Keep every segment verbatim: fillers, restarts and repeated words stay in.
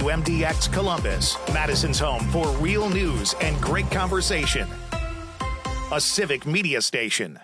W M D X Columbus, Madison's home for real news and great conversation. A Civic Media station.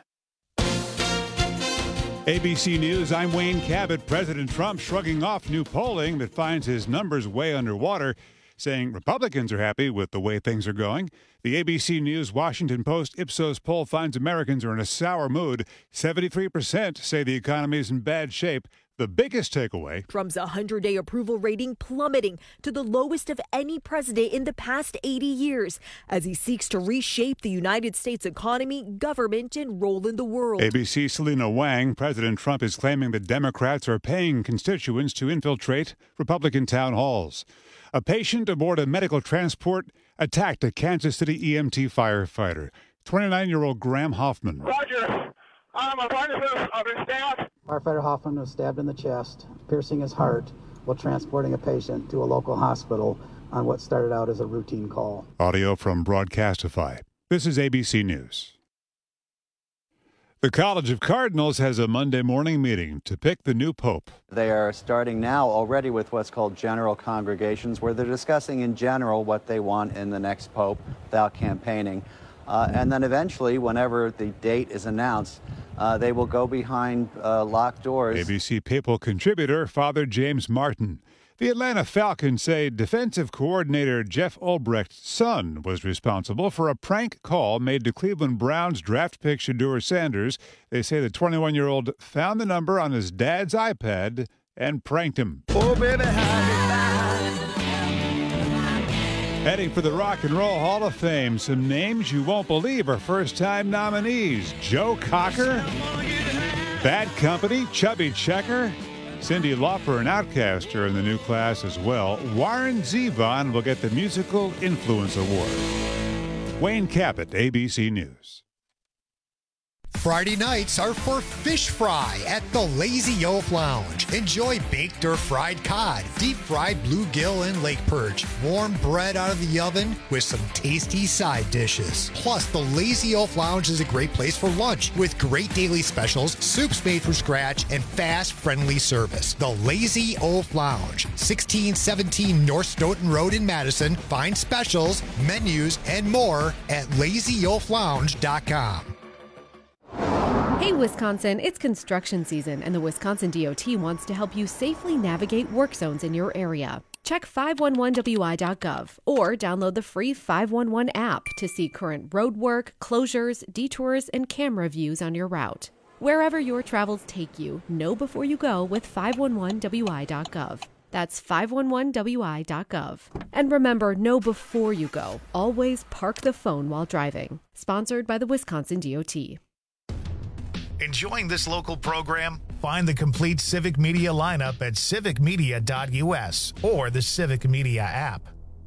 A B C News, I'm Wayne Cabot. President Trump shrugging off new polling that finds his numbers way underwater, saying Republicans are happy with the way things are going. The A B C News Washington Post Ipsos poll finds Americans are in a sour mood. seventy-three percent say the economy is in bad shape. The biggest takeaway: Trump's one hundred day approval rating plummeting to the lowest of any president in the past eighty years as he seeks to reshape the United States economy, government, and role in the world. A B C's Selena Wang. President Trump is claiming that Democrats are paying constituents to infiltrate Republican town halls. A patient aboard a medical transport attacked a Kansas City E M T firefighter. twenty-nine-year-old Graham Hoffman. Roger. Um, a firefighter has been stabbed. Firefighter Hoffman was stabbed in the chest, piercing his heart while transporting a patient to a local hospital on what started out as a routine call. Audio from Broadcastify. This is A B C News. The College of Cardinals has a Monday morning meeting to pick the new pope. They are starting now already with what's called general congregations, where they're discussing in general what they want in the next pope without campaigning. Uh, and then eventually, whenever the date is announced, uh, they will go behind uh, locked doors. A B C Papal contributor Father James Martin. The Atlanta Falcons say defensive coordinator Jeff Ulbrecht's son was responsible for a prank call made to Cleveland Browns draft pick Shedeur Sanders. They say the twenty-one-year-old found the number on his dad's iPad and pranked him. Oh, baby, Heading for the Rock and Roll Hall of Fame, some names you won't believe are first-time nominees. Joe Cocker, Bad Company, Chubby Checker, Cyndi Lauper and Outkast are in the new class as well. Warren Zevon will get the Musical Influence Award. Wayne Cabot, A B C News. Friday nights are for fish fry at the Lazy Oaf Lounge. Enjoy baked or fried cod, deep-fried bluegill and lake perch, warm bread out of the oven with some tasty side dishes. Plus, the Lazy Oaf Lounge is a great place for lunch with great daily specials, soups made from scratch, and fast, friendly service. The Lazy Oaf Lounge, sixteen seventeen North Stoughton Road in Madison. Find specials, menus, and more at lazy oaf lounge dot com. Hey Wisconsin, it's construction season and the Wisconsin D O T wants to help you safely navigate work zones in your area. Check five one one W I dot gov or download the free five one one app to see current road work, closures, detours, and camera views on your route. Wherever your travels take you, know before you go with five one one W I dot gov. That's five one one W I dot gov. And remember, know before you go. Always park the phone while driving. Sponsored by the Wisconsin D O T. Enjoying this local program? Find the complete Civic Media lineup at civic media dot U S or the Civic Media app.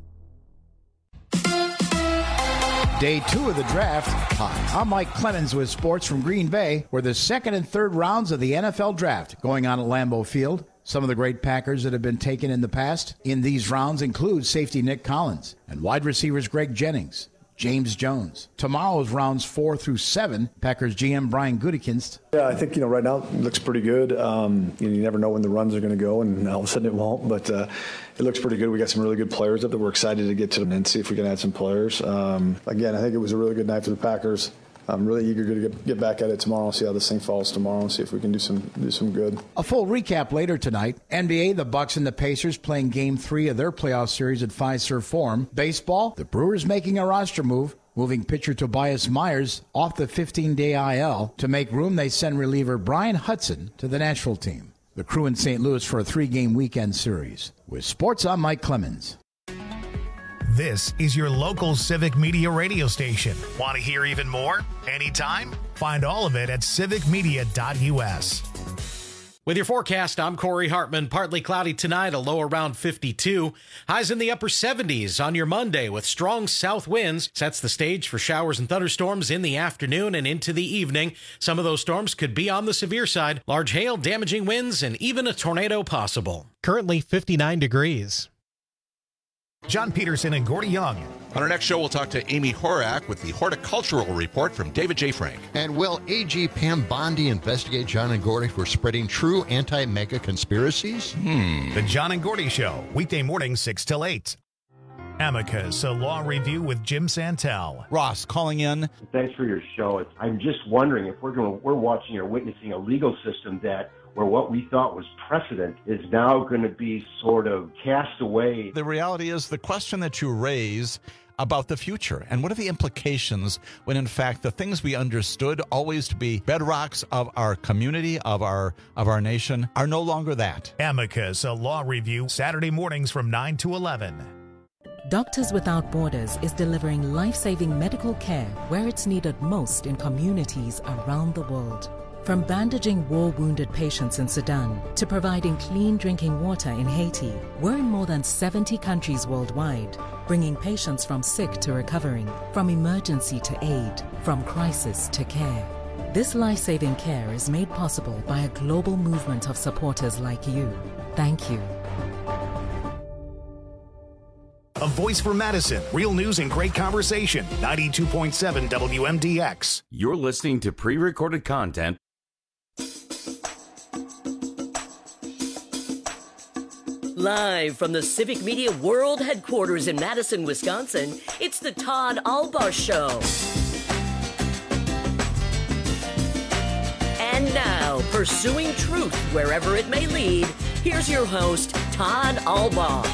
Day two of the draft. Hi, I'm Mike Clemens with sports from Green Bay, where the second and third rounds of the N F L draft going on at Lambeau Field. Some of the great Packers that have been taken in the past in these rounds include safety Nick Collins and wide receivers Greg Jennings, James Jones. Tomorrow's rounds four through seven, Packers G M Brian Gutekunst. Yeah, I think, you know, right now it looks pretty good. Um, you know, you never know when the runs are going to go, and all of a sudden it won't, but uh, it looks pretty good. We got some really good players up there. We're excited to get to them and see if we can add some players. Um, again, I think it was a really good night for the Packers. I'm really eager to get, get back at it tomorrow and see how this thing falls tomorrow and see if we can do some do some good. A full recap later tonight. N B A, the Bucks and the Pacers playing game three of their playoff series at Fiserv Forum. Baseball, the Brewers making a roster move, moving pitcher Tobias Myers off the fifteen-day I L. To make room, they send reliever Brian Hudson to the Nashville team. The Crew in Saint Louis for a three-game weekend series. With sports, I'm Mike Clemens. This is your local Civic Media radio station. Want to hear even more? Anytime? Find all of it at civic media dot U S. With your forecast, I'm Corey Hartman. Partly cloudy tonight, a low around fifty-two. Highs in the upper seventies on your Monday with strong south winds. Sets the stage for showers and thunderstorms in the afternoon and into the evening. Some of those storms could be on the severe side. Large hail, damaging winds, and even a tornado possible. Currently fifty-nine degrees. John Peterson and Gordy Young. On our next show, we'll talk to Amy Horak with the Horticultural Report from David J. Frank. And will A G Pam Bondi investigate John and Gordy for spreading true anti-mega conspiracies? Hmm. The John and Gordy Show, weekday morning, six till eight. Amicus, a law review with Jim Santel. Ross calling in. Thanks for your show. It's, I'm just wondering if we're going we're watching or witnessing a legal system that where what we thought was precedent is now going to be sort of cast away. The reality is the question that you raise about the future and what are the implications when in fact the things we understood always to be bedrocks of our community, of our of our nation, are no longer that. Amicus, a law review, Saturday mornings from nine to eleven. Doctors Without Borders is delivering life-saving medical care where it's needed most in communities around the world. From bandaging war-wounded patients in Sudan to providing clean drinking water in Haiti, we're in more than seventy countries worldwide, bringing patients from sick to recovering, from emergency to aid, from crisis to care. This life-saving care is made possible by a global movement of supporters like you. Thank you. A voice for Madison. Real news and great conversation. ninety-two point seven W M D X. You're listening to pre-recorded content. Live from the Civic Media World Headquarters in Madison, Wisconsin, it's the Todd Albaugh Show. And now, pursuing truth wherever it may lead, here's your host, Todd Albaugh.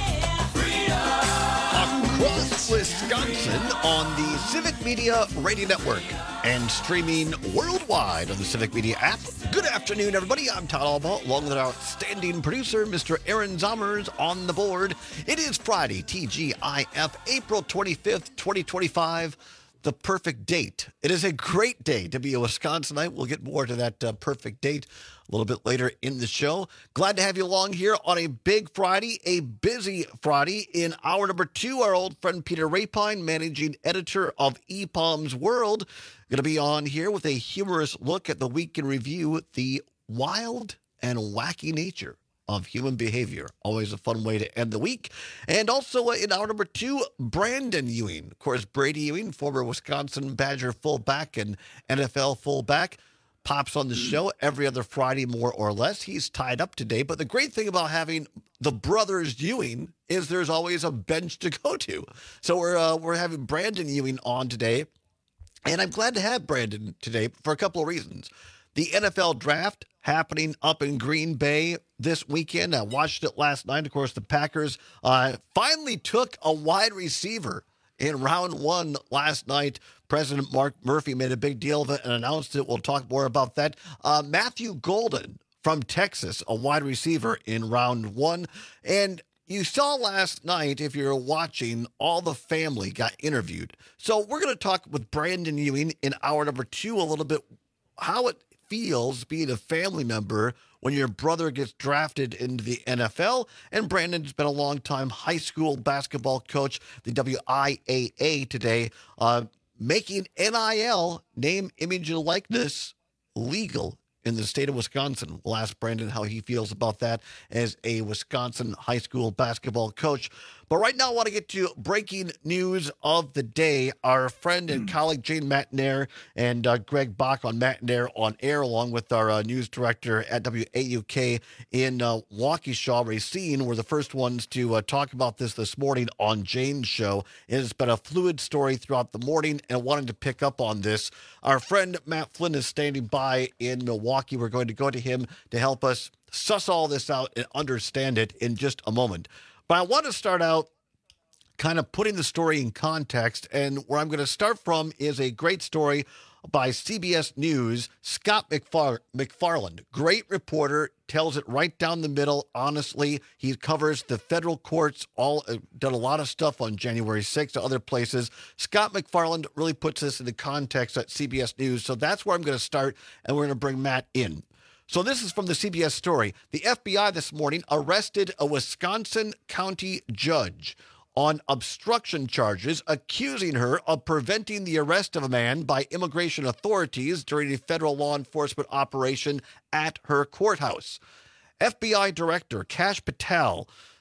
Across Wisconsin on the Civic Media Radio Network and streaming worldwide on the Civic Media app. Good afternoon, everybody. I'm Todd Albaugh, along with our outstanding producer, Mister Aaron Zommers, on the board. It is Friday, T G I F, April twenty-fifth, twenty twenty-five. The perfect date. It is a great day to be a Wisconsinite. We'll get more to that uh, perfect date a little bit later in the show. Glad to have you along here on a big Friday, a busy Friday. In hour number two, our old friend Peter Rapine, managing editor of E P O M's World, going to be on here with a humorous look at the week in review, the wild and wacky nature of human behavior. Always a fun way to end the week. And also uh, in hour number two, Brandon Ewing. Of course, Brady Ewing, former Wisconsin Badger fullback and N F L fullback, pops on the show every other Friday, more or less. He's tied up today. But the great thing about having the brothers Ewing is there's always a bench to go to. So we're uh, we're having Brandon Ewing on today. And I'm glad to have Brandon today for a couple of reasons. The N F L draft happening up in Green Bay this weekend. I watched it last night. Of course, the Packers uh, finally took a wide receiver in round one last night. President Mark Murphy made a big deal of it and announced it. We'll talk more about that. Uh, Matthew Golden from Texas, a wide receiver in round one. And you saw last night, if you're watching, all the family got interviewed. So we're going to talk with Brandon Ewing in hour number two a little bit, how it feels being a family member when your brother gets drafted into the N F L. And Brandon's been a long-time high school basketball coach, the W I A A today, uh, making N I L, name, image, and likeness, legal in the state of Wisconsin. We'll ask Brandon how he feels about that as a Wisconsin high school basketball coach. But right now, I want to get to breaking news of the day. Our friend and colleague Jane Matnair and uh, Greg Bach on Matnair on Air, along with our uh, news director at W A U K in uh, Waukesha, Racine, were the first ones to uh, talk about this this morning on Jane's show. It has been a fluid story throughout the morning, and wanted to pick up on this. Our friend Matt Flynn is standing by in Milwaukee. We're going to go to him to help us suss all this out and understand it in just a moment. But I want to start out kind of putting the story in context, and where I'm going to start from is a great story by C B S News. Scott McFar- McFarland, great reporter, tells it right down the middle. Honestly, he covers the federal courts, all uh, done a lot of stuff on January sixth, other places. Scott McFarland really puts this into context at C B S News, so that's where I'm going to start, and we're going to bring Matt in. So this is from the C B S story. The F B I this morning arrested a Wisconsin county judge on obstruction charges, accusing her of preventing the arrest of a man by immigration authorities during a federal law enforcement operation at her courthouse. F B I Director Kash Patel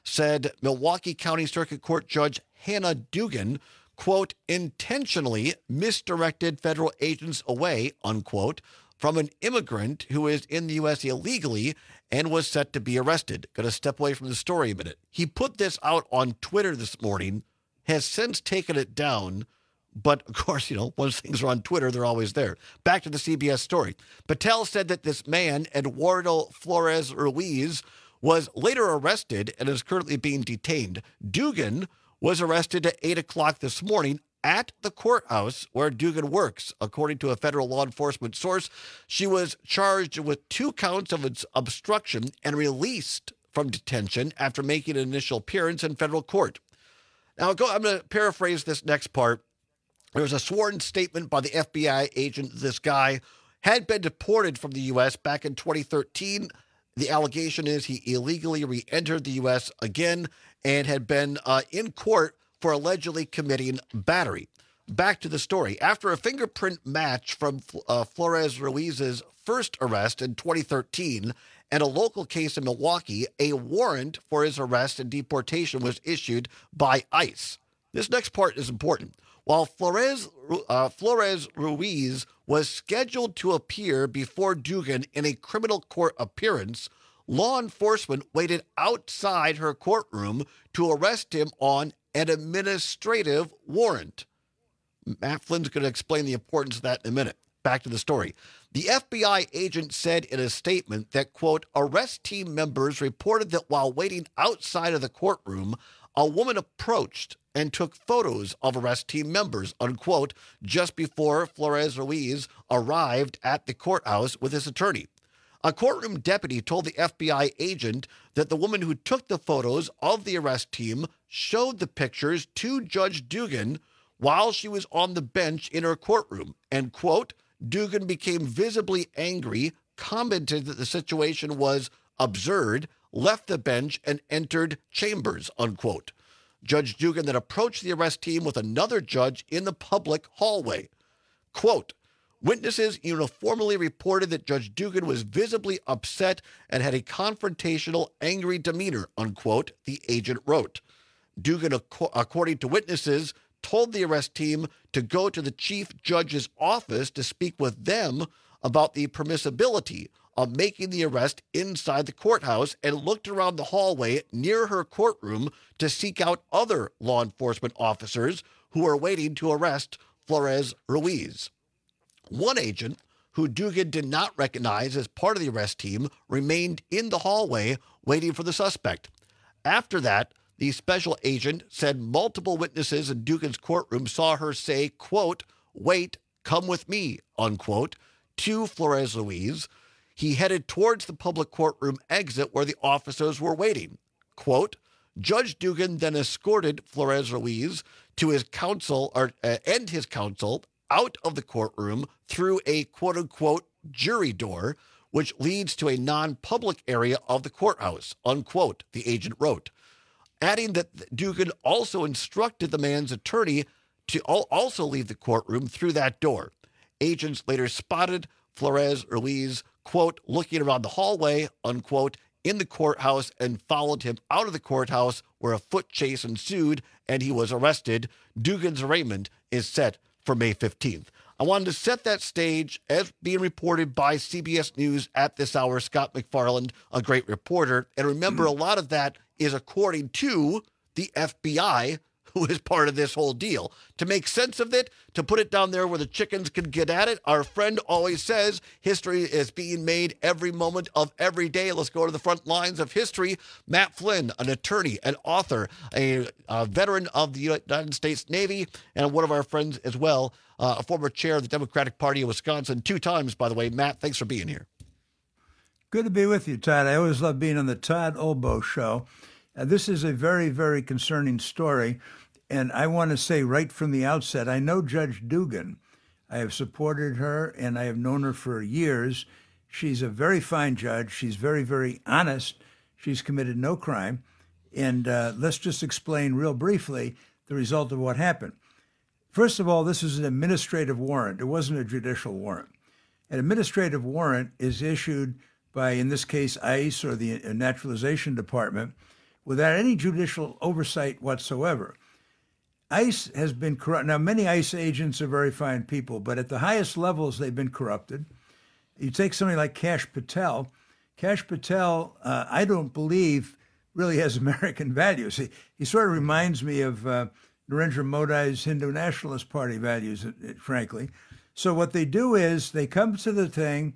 said Milwaukee County Circuit Court Judge Hannah Dugan, quote, intentionally misdirected federal agents away, unquote, from an immigrant who is in the U S illegally and was set to be arrested. Going to step away from the story a minute. He put this out on Twitter this morning, has since taken it down, but of course, you know, once things are on Twitter, they're always there. Back to the C B S story. Patel said that this man, Eduardo Flores Ruiz, was later arrested and is currently being detained. Dugan was arrested at eight o'clock this morning at the courthouse where Dugan works. According to a federal law enforcement source, she was charged with two counts of its obstruction and released from detention after making an initial appearance in federal court. Now, go, I'm going to paraphrase this next part. There was a sworn statement by the F B I agent. This guy had been deported from the U S back in twenty thirteen. The allegation is he illegally re-entered the U S again and had been uh, in court for allegedly committing battery. Back to the story. After a fingerprint match from uh, Flores Ruiz's first arrest in twenty thirteen and a local case in Milwaukee, a warrant for his arrest and deportation was issued by ICE. This next part is important. While Flores, uh, Flores Ruiz was scheduled to appear before Dugan in a criminal court appearance, law enforcement waited outside her courtroom to arrest him on an administrative warrant. Matt Flynn's going to explain the importance of that in a minute. Back to the story. The F B I agent said in a statement that, quote, arrest team members reported that while waiting outside of the courtroom, a woman approached and took photos of arrest team members, unquote, just before Flores Ruiz arrived at the courthouse with his attorney. A courtroom deputy told the F B I agent that the woman who took the photos of the arrest team showed the pictures to Judge Dugan while she was on the bench in her courtroom. And, quote, Dugan became visibly angry, commented that the situation was absurd, left the bench, and entered chambers, unquote. Judge Dugan then approached the arrest team with another judge in the public hallway. Quote, witnesses uniformly reported that Judge Dugan was visibly upset and had a confrontational, angry demeanor, unquote, the agent wrote. Dugan, ac- according to witnesses, told the arrest team to go to the chief judge's office to speak with them about the permissibility of making the arrest inside the courthouse and looked around the hallway near her courtroom to seek out other law enforcement officers who were waiting to arrest Flores Ruiz. One agent, who Dugan did not recognize as part of the arrest team, remained in the hallway waiting for the suspect. After that, the special agent said multiple witnesses in Dugan's courtroom saw her say, quote, wait, come with me, unquote, to Flores Ruiz. He headed towards the public courtroom exit where the officers were waiting. Quote, Judge Dugan then escorted Flores Ruiz to his counsel or uh, and his counsel out of the courtroom through a quote-unquote jury door, which leads to a non-public area of the courthouse, unquote, the agent wrote, adding that Dugan also instructed the man's attorney to also leave the courtroom through that door. Agents later spotted Flores Ruiz, quote, looking around the hallway, unquote, in the courthouse and followed him out of the courthouse where a foot chase ensued and he was arrested. Dugan's arraignment is set for May fifteenth. I wanted to set that stage as being reported by C B S News at this hour. Scott McFarland, a great reporter. And remember, mm. a lot of that is according to the F B I, who is part of this whole deal. To make sense of it, to put it down there where the chickens can get at it, our friend always says history is being made every moment of every day. Let's go to the front lines of history. Matt Flynn, an attorney, an author, a, a veteran of the United States Navy, and one of our friends as well, uh, a former chair of the Democratic Party of Wisconsin, two times, by the way. Matt, thanks for being here. Good to be with you, Todd. I always love being on the Todd Olbo Show. Uh, this is a very, very concerning story. And I want to say right from the outset, I know Judge Dugan. I have supported her, and I have known her for years. She's a very fine judge. She's very, very honest. She's committed no crime. And uh, let's just explain real briefly the result of what happened. First of all, this is an administrative warrant. It wasn't a judicial warrant. An administrative warrant is issued by, in this case, ICE or the Naturalization Department, without any judicial oversight whatsoever. ICE has been corrupt. Now, many ICE agents are very fine people, but at the highest levels, they've been corrupted. You take somebody like Kash Patel. Kash Patel, uh, I don't believe, really has American values. He, he sort of reminds me of uh, Narendra Modi's Hindu Nationalist Party values, frankly. So what they do is they come to the thing.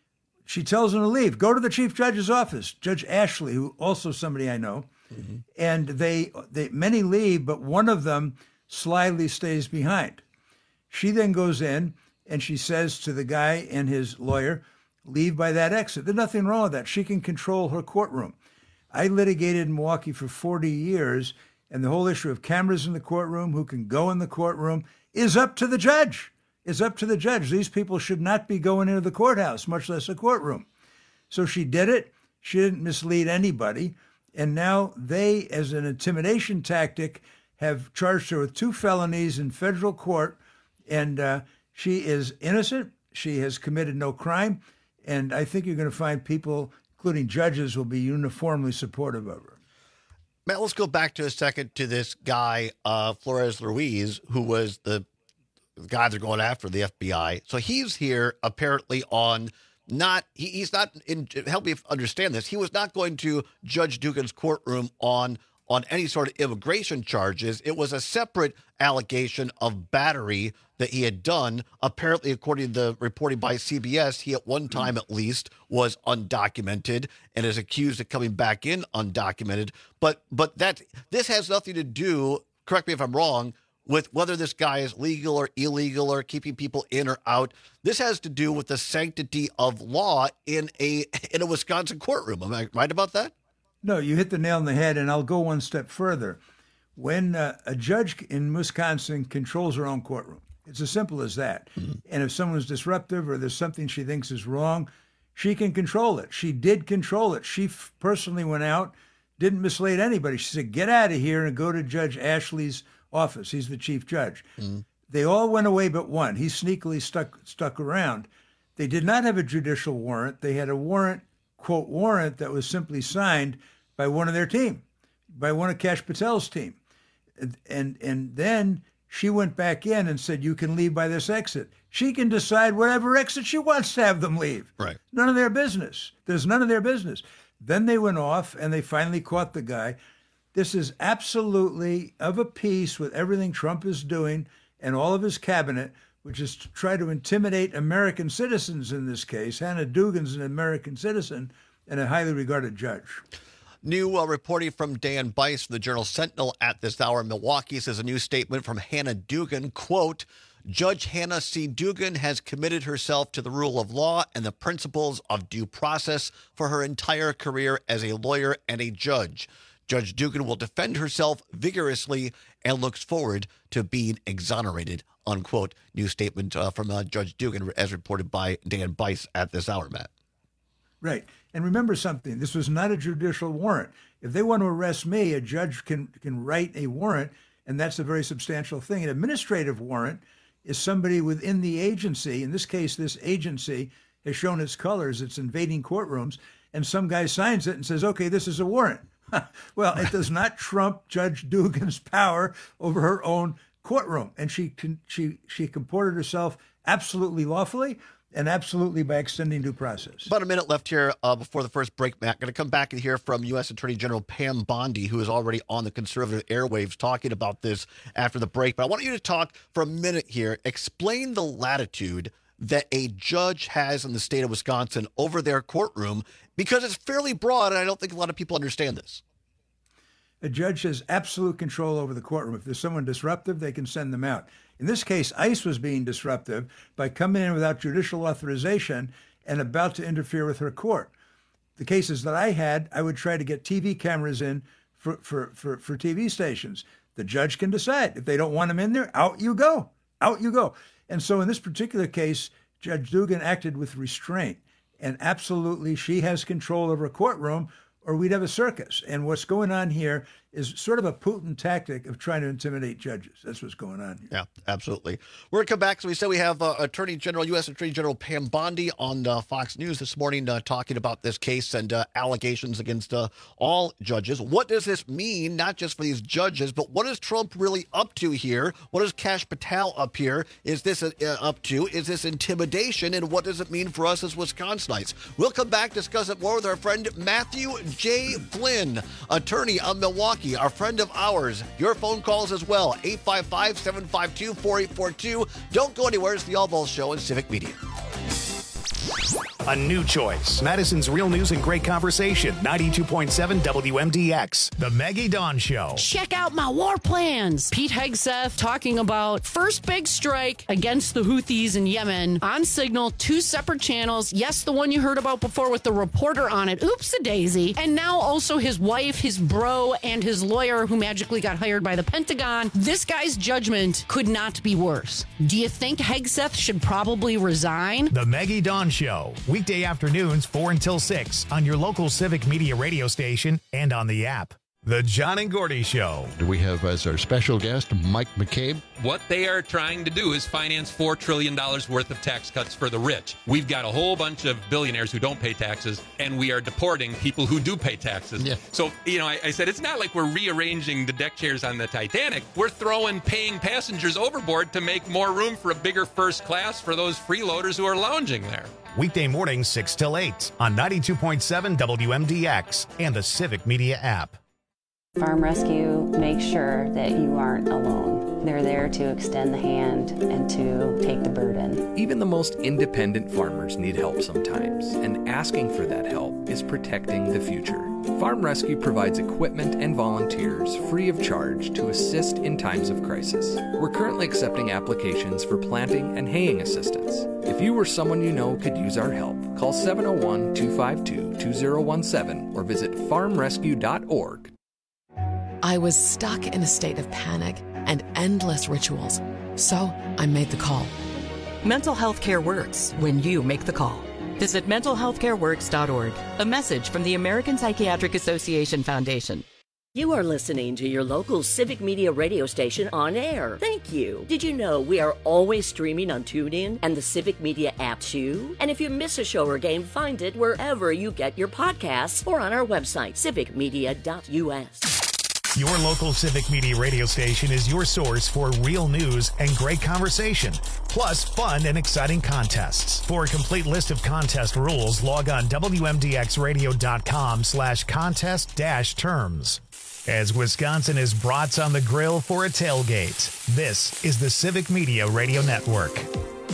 She tells them to leave. Go to the chief judge's office, Judge Ashley, who also somebody I know. Mm-hmm. And they, they many leave, but one of them slyly stays behind. She then goes in and she says to the guy and his lawyer, leave by that exit. There's nothing wrong with that. She can control her courtroom. I litigated in Milwaukee for forty years, and the whole issue of cameras in the courtroom, who can go in the courtroom, is up to the judge. It's up to the judge. These people should not be going into the courthouse, much less a courtroom. So she did it. She didn't mislead anybody. And now they, as an intimidation tactic, have charged her with two felonies in federal court. And uh, she is innocent. She has committed no crime. And I think you're going to find people, including judges, will be uniformly supportive of her. Matt, let's go back to a second to this guy, uh, Flores Ruiz, who was the guy they're going after, the F B I. So he's here apparently on not, he, he's not, in, help me understand this, he was not going to Judge Dugan's courtroom on on any sort of immigration charges. It was a separate allegation of battery that he had done. Apparently, according to the reporting by C B S, he at one time at least was undocumented and is accused of coming back in undocumented. But but that this has nothing to do, correct me if I'm wrong, with whether this guy is legal or illegal or keeping people in or out. This has to do with the sanctity of law in a in a Wisconsin courtroom. Am I right about that? No, you hit the nail on the head, and I'll go one step further. When uh, a judge in Wisconsin controls her own courtroom, it's as simple as that. Mm-hmm. And if someone's disruptive or there's something she thinks is wrong, she can control it. She did control it. She f- personally went out, didn't mislead anybody. She said, get out of here and go to Judge Ashley's office. He's the chief judge. Mm-hmm. They all went away but one. He sneakily stuck stuck around. They did not have a judicial warrant. They had a warrant, quote, warrant that was simply signed by one of their team, by one of Kash Patel's team. And, and and then she went back in and said, you can leave by this exit. She can decide whatever exit she wants to have them leave. Right. None of their business. There's none of their business. Then they went off and they finally caught the guy. This is absolutely of a piece with everything Trump is doing and all of his cabinet, which is to try to intimidate American citizens in this case. Hannah Dugan's an American citizen and a highly regarded judge. New uh, reporting from Dan Bice from the Journal Sentinel at this hour in Milwaukee says a new statement from Hannah Dugan, quote, Judge Hannah C. Dugan has committed herself to the rule of law and the principles of due process for her entire career as a lawyer and a judge. Judge Dugan will defend herself vigorously and looks forward to being exonerated, unquote. New statement uh, from uh, Judge Dugan as reported by Dan Bice at this hour, Matt. Right. And remember something, this was not a judicial warrant. If they want to arrest me, a judge can can write a warrant, and that's a very substantial thing. An administrative warrant is somebody within the agency. In this case, this agency has shown its colors. It's invading courtrooms, and some guy signs it and says, okay, this is a warrant. Well, it does not trump Judge Dugan's power over her own courtroom. And she can, she she comported herself absolutely lawfully, and absolutely by extending due process. About a minute left here uh, before the first break, Matt. Going to come back and hear from U S Attorney General Pam Bondi, who is already on the conservative airwaves talking about this after the break. But I want you to talk for a minute here. Explain the latitude that a judge has in the state of Wisconsin over their courtroom, because it's fairly broad, and I don't think a lot of people understand this. A judge has absolute control over the courtroom. If there's someone disruptive, they can send them out. In this case, ICE was being disruptive by coming in without judicial authorization and about to interfere with her court. The cases that I had, I would try to get T V cameras in for, for, for, for T V stations. The judge can decide. If they don't want them in there, out you go. Out you go. And so in this particular case, Judge Dugan acted with restraint. And absolutely, she has control over a courtroom, or we'd have a circus. And what's going on here is sort of a Putin tactic of trying to intimidate judges. That's what's going on here. Yeah, absolutely. We're going to come back. So we said we have uh, Attorney General, U S Attorney General Pam Bondi on uh, Fox News this morning uh, talking about this case and uh, allegations against uh, all judges. What does this mean, not just for these judges, but what is Trump really up to here? What is Kash Patel up here? Is this uh, up to? Is this intimidation? And what does it mean for us as Wisconsinites? We'll come back, discuss it more with our friend Matthew J. Flynn, attorney of Milwaukee, our friend of ours. Your phone calls as well, eight five five, seven five two, four eight four two. Don't go anywhere. It's the All Balls Show in Civic Media. A new choice. Madison's Real News and Great Conversation. ninety-two point seven W M D X. The Maggie Dawn Show. Check out my war plans. Pete Hegseth talking about first big strike against the Houthis in Yemen on Signal, two separate channels. Yes, the one you heard about before with the reporter on it. Oops-a-daisy. And now also his wife, his bro, and his lawyer who magically got hired by the Pentagon. This guy's judgment could not be worse. Do you think Hegseth should probably resign? The Maggie Dawn Show. Weekday afternoons, four until six, on your local Civic Media radio station and on the app. The John and Gordy Show. We have as our special guest Mike McCabe. What they are trying to do is finance four trillion dollars worth of tax cuts for the rich. We've got a whole bunch of billionaires who don't pay taxes, and we are deporting people who do pay taxes. Yeah. So, you know, I, I said it's not like we're rearranging the deck chairs on the Titanic. We're throwing paying passengers overboard to make more room for a bigger first class for those freeloaders who are lounging there. Weekday mornings, six till eight on ninety-two point seven W M D X and the Civic Media app. Farm Rescue makes sure that you aren't alone. They're there to extend the hand and to take the burden. Even the most independent farmers need help sometimes, and asking for that help is protecting the future. Farm Rescue provides equipment and volunteers free of charge to assist in times of crisis. We're currently accepting applications for planting and haying assistance. If you or someone you know could use our help, call seven oh one, two five two, two oh one seven or visit farm rescue dot org. I was stuck in a state of panic and endless rituals, so I made the call. Mental health care works when you make the call. Visit mental health care works dot org. A message from the American Psychiatric Association Foundation. You are listening to your local Civic Media radio station on air. Thank you. Did you know we are always streaming on TuneIn and the Civic Media app too? And if you miss a show or game, find it wherever you get your podcasts or on our website, civic media dot U S. Your local Civic Media radio station is your source for real news and great conversation, plus fun and exciting contests. For a complete list of contest rules, log on W M D X radio dot com slash contest dash terms. As Wisconsin is brats on the grill for a tailgate, this is the Civic Media Radio Network.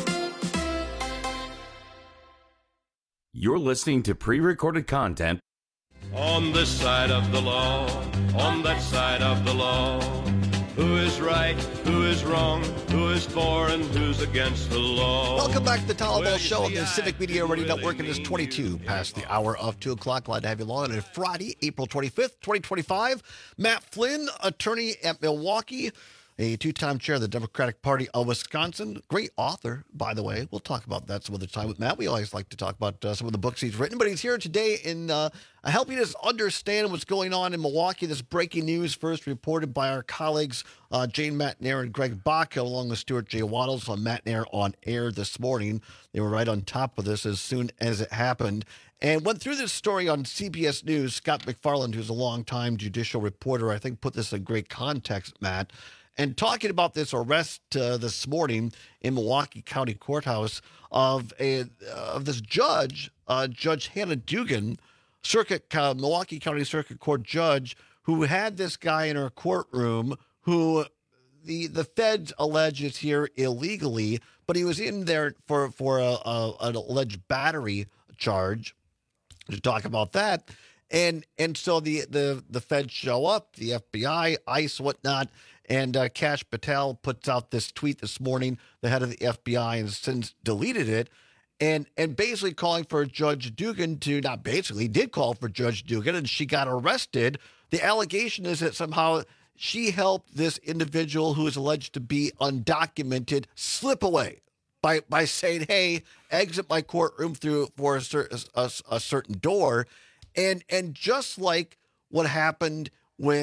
You're listening to pre-recorded content. On this side of the law, on that side of the law, who is right, who is wrong, who is for and who's against the law. Welcome back to the Tall Ball Show on the Civic Media Radio Network. It is twenty-two past the hour of two o'clock. Glad to have you along on Friday, April twenty-fifth, twenty twenty-five. Matt Flynn, attorney at Milwaukee, a two-time chair of the Democratic Party of Wisconsin. Great author, by the way. We'll talk about that some other time with Matt. We always like to talk about uh, some of the books he's written, but he's here today in uh, helping us understand what's going on in Milwaukee. This breaking news first reported by our colleagues uh, Jane Matnair and Greg Baca, along with Stuart J. Waddles on Matnair on Air this morning. They were right on top of this as soon as it happened. And went through this story on C B S News. Scott McFarland, who's a longtime judicial reporter, I think put this in great context, Matt. And talking about this arrest uh, this morning in Milwaukee County Courthouse of a of this judge, uh, Judge Hannah Dugan, Circuit uh, Milwaukee County Circuit Court judge, who had this guy in her courtroom who the the feds allege is here illegally, but he was in there for for a, a, an alleged battery charge. To talk about that, and and so the the the feds show up, the F B I, ICE, whatnot. And uh, Kash Patel puts out this tweet this morning, the head of the F B I, and since deleted it, and and basically calling for Judge Dugan to, not basically, did call for Judge Dugan, and she got arrested. The allegation is that somehow she helped this individual who is alleged to be undocumented slip away by by saying, hey, exit my courtroom through for a, cer- a, a certain door. And, and just like what happened with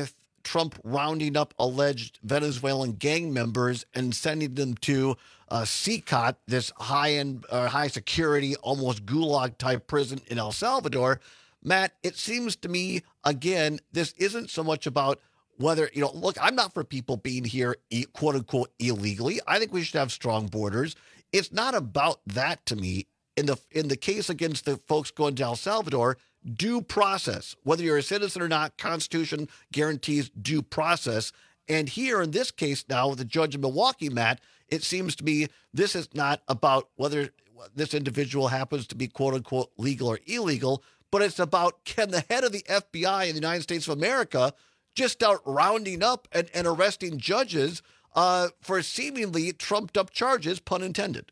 Trump rounding up alleged Venezuelan gang members and sending them to uh, C C O T, this high-end, uh, high-security, almost gulag-type prison in El Salvador. Matt, it seems to me, again, this isn't so much about whether, you know, look, I'm not for people being here, quote-unquote, illegally. I think we should have strong borders. It's not about that to me. In the in the case against the folks going to El Salvador, due process, whether you're a citizen or not, Constitution guarantees due process. And here in this case now, with the judge in Milwaukee, Matt, it seems to me this is not about whether this individual happens to be, quote unquote, legal or illegal, but it's about, can the head of the F B I in the United States of America just start rounding up and, and arresting judges uh, for seemingly trumped up charges, pun intended.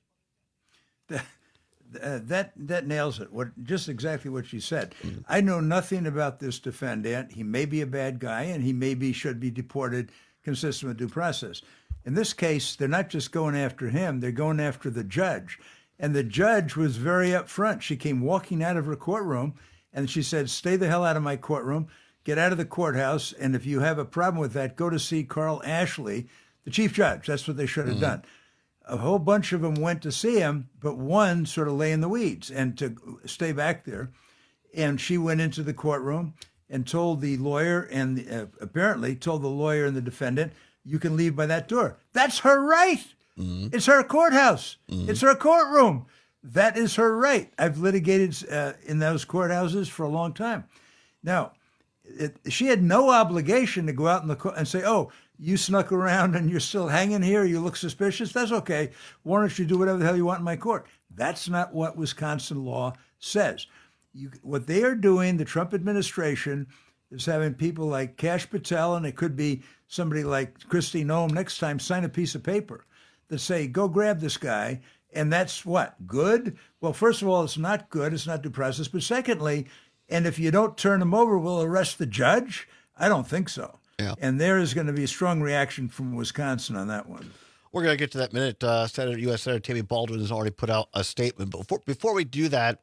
Uh, that that nails it. What just exactly what she said. Mm-hmm. I know nothing about this defendant. He may be a bad guy, and he maybe should be deported, consistent with due process. In this case, they're not just going after him; they're going after the judge. And the judge was very upfront. She came walking out of her courtroom, and she said, "Stay the hell out of my courtroom. Get out of the courthouse. And if you have a problem with that, go to see Carl Ashley, the chief judge." That's what they should have mm-hmm. done. A whole bunch of them went to see him, but one sort of lay in the weeds and to stay back there. And she went into the courtroom and told the lawyer and the, uh, apparently told the lawyer and the defendant, "You can leave by that door." That's her right. Mm-hmm. It's her courthouse. Mm-hmm. It's her courtroom. That is her right. I've litigated uh, in those courthouses for a long time. Now, it, she had no obligation to go out in the court and say, "Oh, you snuck around and you're still hanging here. You look suspicious. That's okay. Why don't you do whatever the hell you want in my court?" That's not what Wisconsin law says. You, what they are doing, the Trump administration, is having people like Kash Patel, and it could be somebody like Kristi Noem next time, sign a piece of paper that say, "Go grab this guy." And that's what? Good? Well, first of all, it's not good. It's not due process. But secondly, and if you don't turn him over, we'll arrest the judge? I don't think so. Yeah. And there is going to be a strong reaction from Wisconsin on that one. We're going to get to that in a minute. Uh, Senator, U S Senator Tammy Baldwin has already put out a statement. But before, before we do that,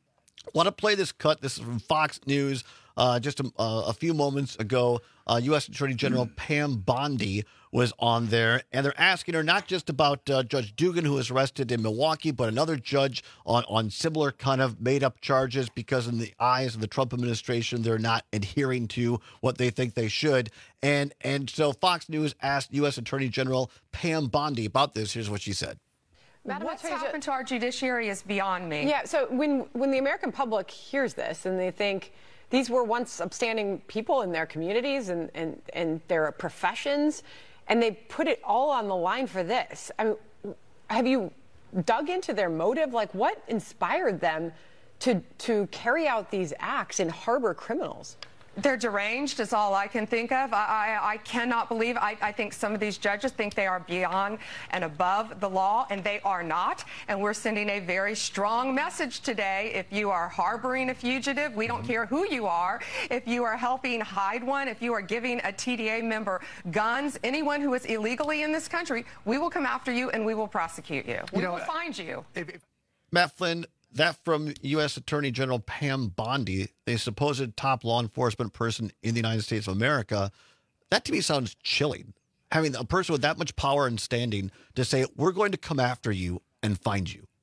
I want to play this cut. This is from Fox News. Uh, just a, uh, a few moments ago, uh, U S Attorney General mm. Pam Bondi was on there, and they're asking her not just about uh, Judge Dugan, who was arrested in Milwaukee, but another judge on, on similar kind of made-up charges because in the eyes of the Trump administration, they're not adhering to what they think they should. And, and so Fox News asked U S Attorney General Pam Bondi about this. Here's what she said. Madam What's happened to our judiciary is beyond me. Yeah, so when, when the American public hears this and they think these were once upstanding people in their communities and, and, and their professions, and they put it all on the line for this. I mean, have you dug into their motive? Like, what inspired them to, to carry out these acts and harbor criminals? They're deranged is all I can think of. I, I, I cannot believe. I, I think some of these judges think they are beyond and above the law, and they are not. And we're sending a very strong message today. If you are harboring a fugitive, we don't care who you are. If you are helping hide one, if you are giving a T D A member guns, anyone who is illegally in this country, we will come after you and we will prosecute you. We you know, will find you. If, if, Matt Flynn, that from U S Attorney General Pam Bondi, a supposed top law enforcement person in the United States of America, that to me sounds chilling. Having a person with that much power and standing to say, "We're going to come after you and find you."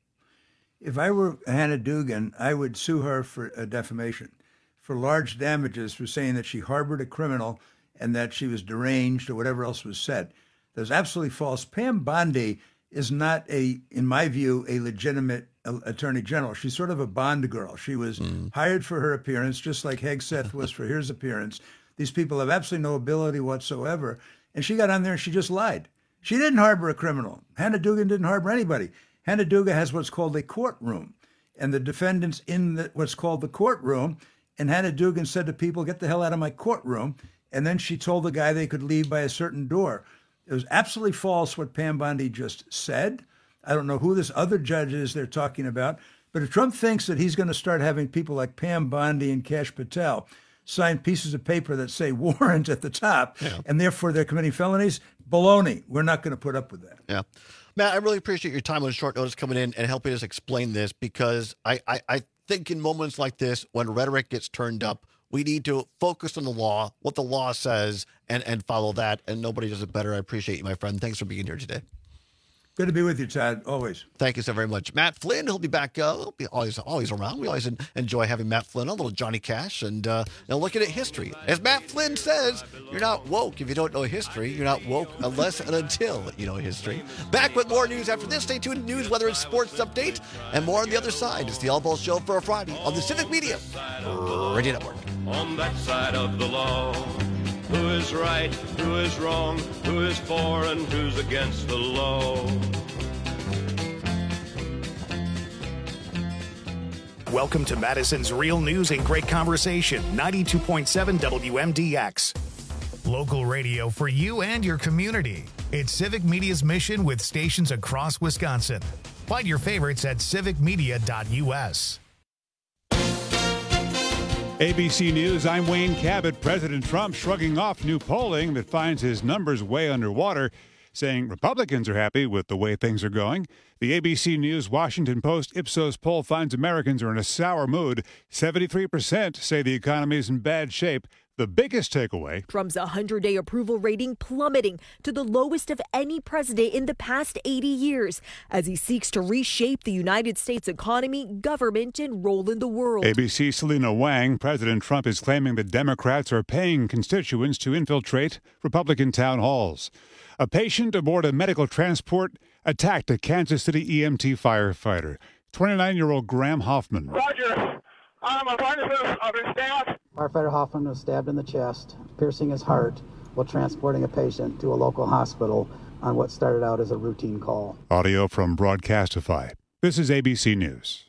If I were Hannah Dugan, I would sue her for uh, defamation, for large damages for saying that she harbored a criminal and that she was deranged or whatever else was said. That's absolutely false. Pam Bondi is not a, in my view, a legitimate attorney general. She's sort of a Bond girl. She was mm. hired for her appearance, just like Hegseth was for his appearance. These people have absolutely no ability whatsoever. And she got on there and she just lied. She didn't harbor a criminal. Hannah Dugan didn't harbor anybody. Hannah Dugan has what's called a courtroom, and the defendants in the, what's called the courtroom. And Hannah Dugan said to people, "Get the hell out of my courtroom." And then she told the guy they could leave by a certain door. It was absolutely false what Pam Bondi just said. I don't know who this other judge is they're talking about. But if Trump thinks that he's going to start having people like Pam Bondi and Kash Patel sign pieces of paper that say warrant at the top, yeah. and therefore they're committing felonies, baloney. We're not going to put up with that. Yeah. Matt, I really appreciate your time on short notice coming in and helping us explain this, because I, I, I think in moments like this, when rhetoric gets turned up, We need to focus on the law, what the law says, and, and follow that. And nobody does it better. I appreciate you, my friend. Thanks for being here today. Good to be with you, Todd, always. Thank you so very much. Matt Flynn, he'll be back. Uh, he'll be always always around. We always enjoy having Matt Flynn on, a little Johnny Cash, and, uh, and looking at history. As Matt Flynn says, you're not woke if you don't know history. You're not woke unless and until you know history. Back with more news after this. Stay tuned to news, weather, and sports update, and more on the other side. It's the All Ball Show for a Friday on the Civic Media Radio Network. On that side of the law, who is right, who is wrong, who is for and who's against the law. Welcome to Madison's Real News and Great Conversation, ninety-two point seven W M D X. Local radio for you and your community. It's Civic Media's mission with stations across Wisconsin. Find your favorites at civic media dot U S. A B C News, I'm Wayne Cabot. President Trump shrugging off new polling that finds his numbers way underwater, saying Republicans are happy with the way things are going. The A B C News Washington Post Ipsos poll finds Americans are in a sour mood. seventy-three percent say the economy is in bad shape. The biggest takeaway: Trump's one hundred day approval rating plummeting to the lowest of any president in the past eighty years as he seeks to reshape the United States economy, government, and role in the world. A B C's Selena Wang. President Trump is claiming that Democrats are paying constituents to infiltrate Republican town halls. A patient aboard a medical transport attacked a Kansas City E M T firefighter. twenty-nine-year-old Graham Hoffman. Roger. I'm a witness of his death. Firefighter Hoffman was stabbed in the chest, piercing his heart while transporting a patient to a local hospital on what started out as a routine call. Audio from Broadcastify. This is A B C News.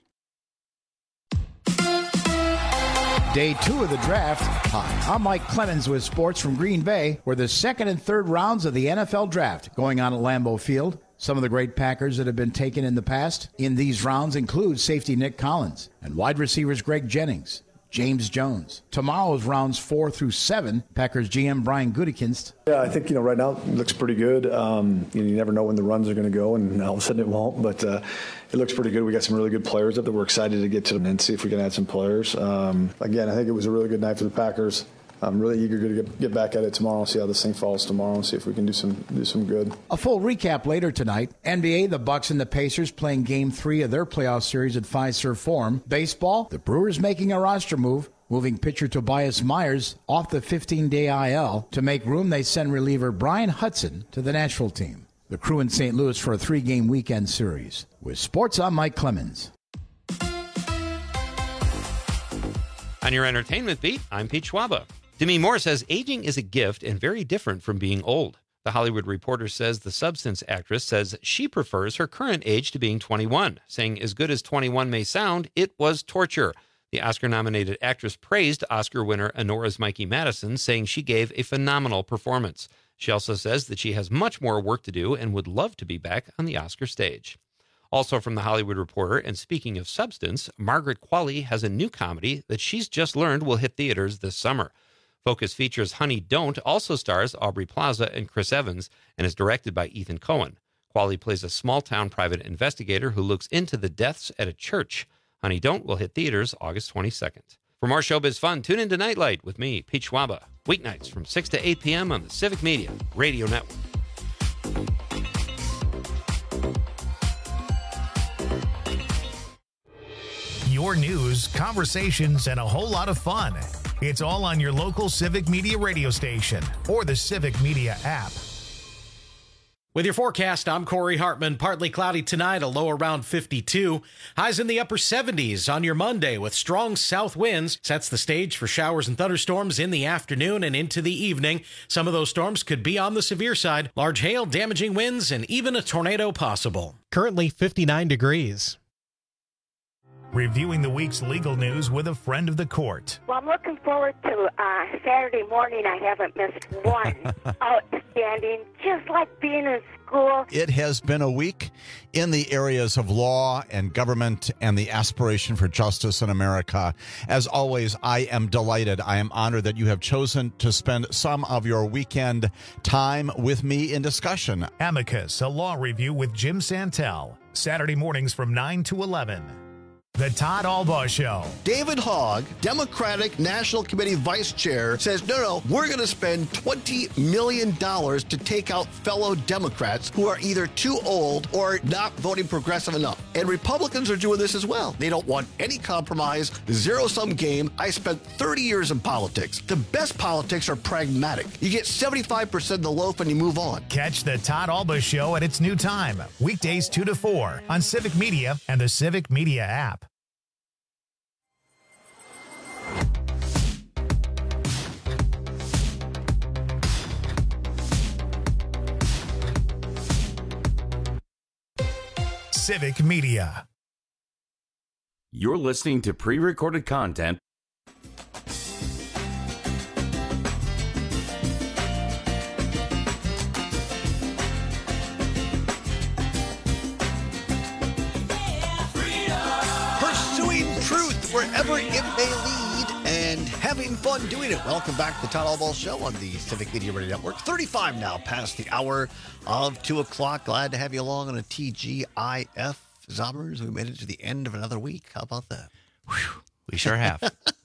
Day two of the draft. Hi, I'm Mike Clemens with sports from Green Bay, where the second and third rounds of the N F L draft going on at Lambeau Field. Some of the great Packers that have been taken in the past in these rounds include safety Nick Collins and wide receivers Greg Jennings, James Jones. Tomorrow's rounds four through seven, Packers G M Brian Gutekunst. Yeah, I think, you know, right now it looks pretty good. Um, you know, you never know when the runs are going to go, and all of a sudden it won't, but uh, it looks pretty good. We got some really good players up that we're excited to get to them and see if we can add some players. Um, again, I think it was a really good night for the Packers. I'm really eager to get, get back at it tomorrow, see how this thing falls tomorrow, and see if we can do some do some good. A full recap later tonight. N B A, the Bucks and the Pacers playing Game three of their playoff series at Fiserv Forum. Baseball, the Brewers making a roster move, moving pitcher Tobias Myers off the fifteen-day I L. To make room, they send reliever Brian Hudson to the Nashville team. The Crew in Saint Louis for a three-game weekend series. With sports, I'm Mike Clemens. On your entertainment beat, I'm Pete Schwaba. Demi Moore says aging is a gift and very different from being old. The Hollywood Reporter says the Substance actress says she prefers her current age to being twenty-one, saying as good as twenty-one may sound, it was torture. The Oscar-nominated actress praised Oscar winner Honora's Mikey Madison, saying she gave a phenomenal performance. She also says that she has much more work to do and would love to be back on the Oscar stage. Also from the Hollywood Reporter, and speaking of Substance, Margaret Qualley has a new comedy that she's just learned will hit theaters this summer. Focus features Honey Don't also stars Aubrey Plaza and Chris Evans and is directed by Ethan Coen. Qualley plays a small-town private investigator who looks into the deaths at a church. Honey Don't will hit theaters August twenty-second. For more showbiz fun, tune in to Nightlight with me, Pete Schwaba, weeknights from six to eight p.m. on the Civic Media Radio Network. Your news, conversations, and a whole lot of fun. It's all on your local Civic Media radio station or the Civic Media app. With your forecast, I'm Corey Hartman. Partly cloudy tonight, a low around fifty-two. Highs in the upper seventies on your Monday with strong south winds. Sets the stage for showers and thunderstorms in the afternoon and into the evening. Some of those storms could be on the severe side. Large hail, damaging winds, and even a tornado possible. Currently fifty-nine degrees. Reviewing the week's legal news with a friend of the court. Well, I'm looking forward to uh, Saturday morning. I haven't missed one. Outstanding, just like being in school. It has been a week in the areas of law and government and the aspiration for justice in America. As always, I am delighted. I am honored that you have chosen to spend some of your weekend time with me in discussion. Amicus, a law review with Jim Santel. Saturday mornings from nine to eleven. The Todd Albaugh Show. David Hogg, Democratic National Committee Vice Chair, says, no, no, we're going to spend twenty million dollars to take out fellow Democrats who are either too old or not voting progressive enough. And Republicans are doing this as well. They don't want any compromise, zero-sum game. I spent thirty years in politics. The best politics are pragmatic. You get seventy-five percent of the loaf and you move on. Catch the Todd Albaugh Show at its new time, weekdays two to four on Civic Media and the Civic Media app. Civic Media. You're listening to pre-recorded content. Pursuing truth wherever it may lead and having fun doing it. Welcome back to the Todd Albaugh Show on the Civic Media Radio Network. thirty-five now past the hour of two o'clock. Glad to have you along on a T G I F. Zombers, we made it to the end of another week. How about that? Whew, we sure have.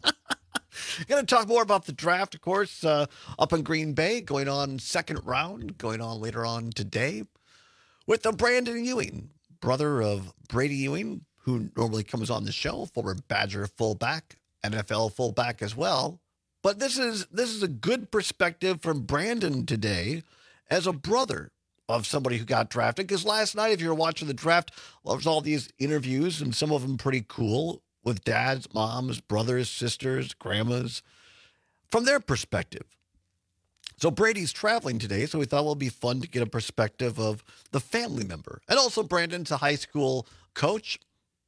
Going to talk more about the draft, of course, uh, up in Green Bay, going on second round, going on later on today with the Brandon Ewing, brother of Brady Ewing, who normally comes on the show, former Badger fullback, N F L fullback as well. But this is this is a good perspective from Brandon today as a brother of somebody who got drafted. Because last night, if you were watching the draft, well, there was all these interviews, and some of them pretty cool, with dads, moms, brothers, sisters, grandmas, from their perspective. So Brady's traveling today, so we thought it would be fun to get a perspective of the family member. And also Brandon's a high school coach.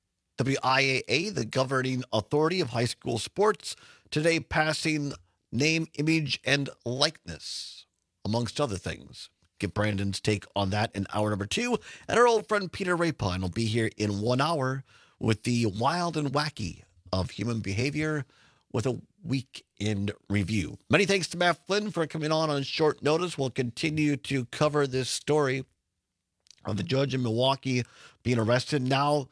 W I A A, the governing authority of high school sports, today passing name, image, and likeness, amongst other things. Get Brandon's take on that in hour number two. And our old friend Peter Rapine will be here in one hour with the wild and wacky of human behavior with a weekend review. Many thanks to Matt Flynn for coming on on short notice. We'll continue to cover this story of the judge in Milwaukee being arrested. Now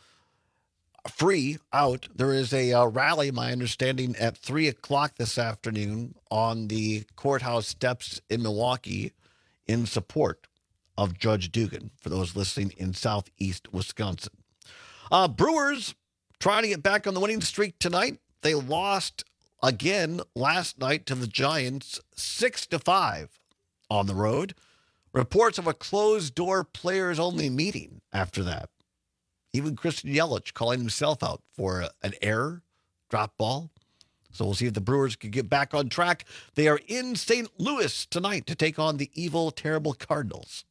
free out. There is a uh, rally, my understanding, at three o'clock this afternoon on the courthouse steps in Milwaukee in support of Judge Dugan, for those listening in southeast Wisconsin. Uh, Brewers trying to get back on the winning streak tonight. They lost again last night to the Giants, six to five on the road. Reports of a closed-door players-only meeting after that. Even Christian Yelich calling himself out for a, an error, drop ball. So we'll see if the Brewers can get back on track. They are in Saint Louis tonight to take on the evil, terrible Cardinals.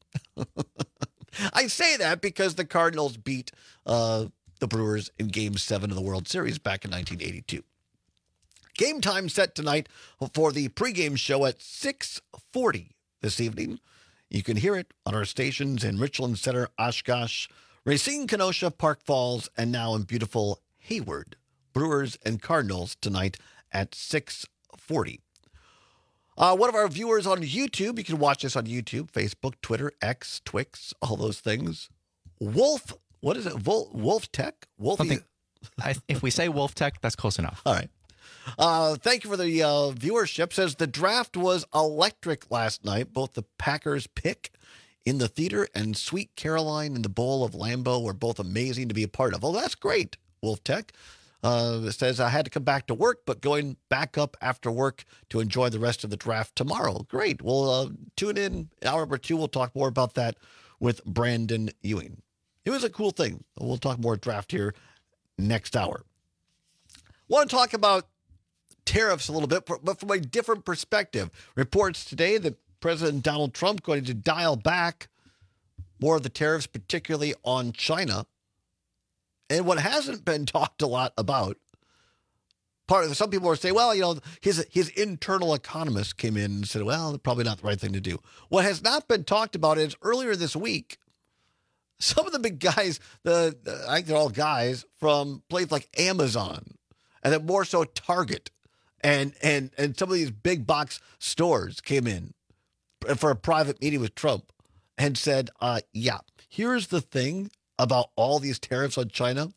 I say that because the Cardinals beat uh, the Brewers in Game seven of the World Series back in nineteen eighty-two. Game time set tonight for the pregame show at six forty this evening. You can hear it on our stations in Richland Center, Oshkosh, Racine, Kenosha, Park Falls, and now in beautiful Hayward. Brewers and Cardinals tonight at six forty. Uh, one of our viewers on YouTube, you can watch this on YouTube, Facebook, Twitter, X, Twix, all those things. Wolf, what is it? Vol, Wolf Tech? Wolf. I, if we say Wolf Tech, that's close enough. All right. Uh, thank you for the uh, viewership. Says the draft was electric last night. Both the Packers pick in the theater and Sweet Caroline in the Bowl of Lambeau were both amazing to be a part of. Oh, that's great, Wolf Tech. Uh, it says, I had to come back to work, but going back up after work to enjoy the rest of the draft tomorrow. Great. We'll uh, tune in. Hour number two, we'll talk more about that with Brandon Ewing. It was a cool thing. We'll talk more draft here next hour. Want to talk about tariffs a little bit, but from a different perspective. Reports today that President Donald Trump going to dial back more of the tariffs, particularly on China. And what hasn't been talked a lot about, part of some people are saying, well, you know, his his internal economist came in and said, well, probably not the right thing to do. What has not been talked about is earlier this week, some of the big guys, the, the I think they're all guys from places like Amazon, and then more so Target, and and and some of these big box stores came in for a private meeting with Trump and said, uh, yeah, here's the thing about all these tariffs on China.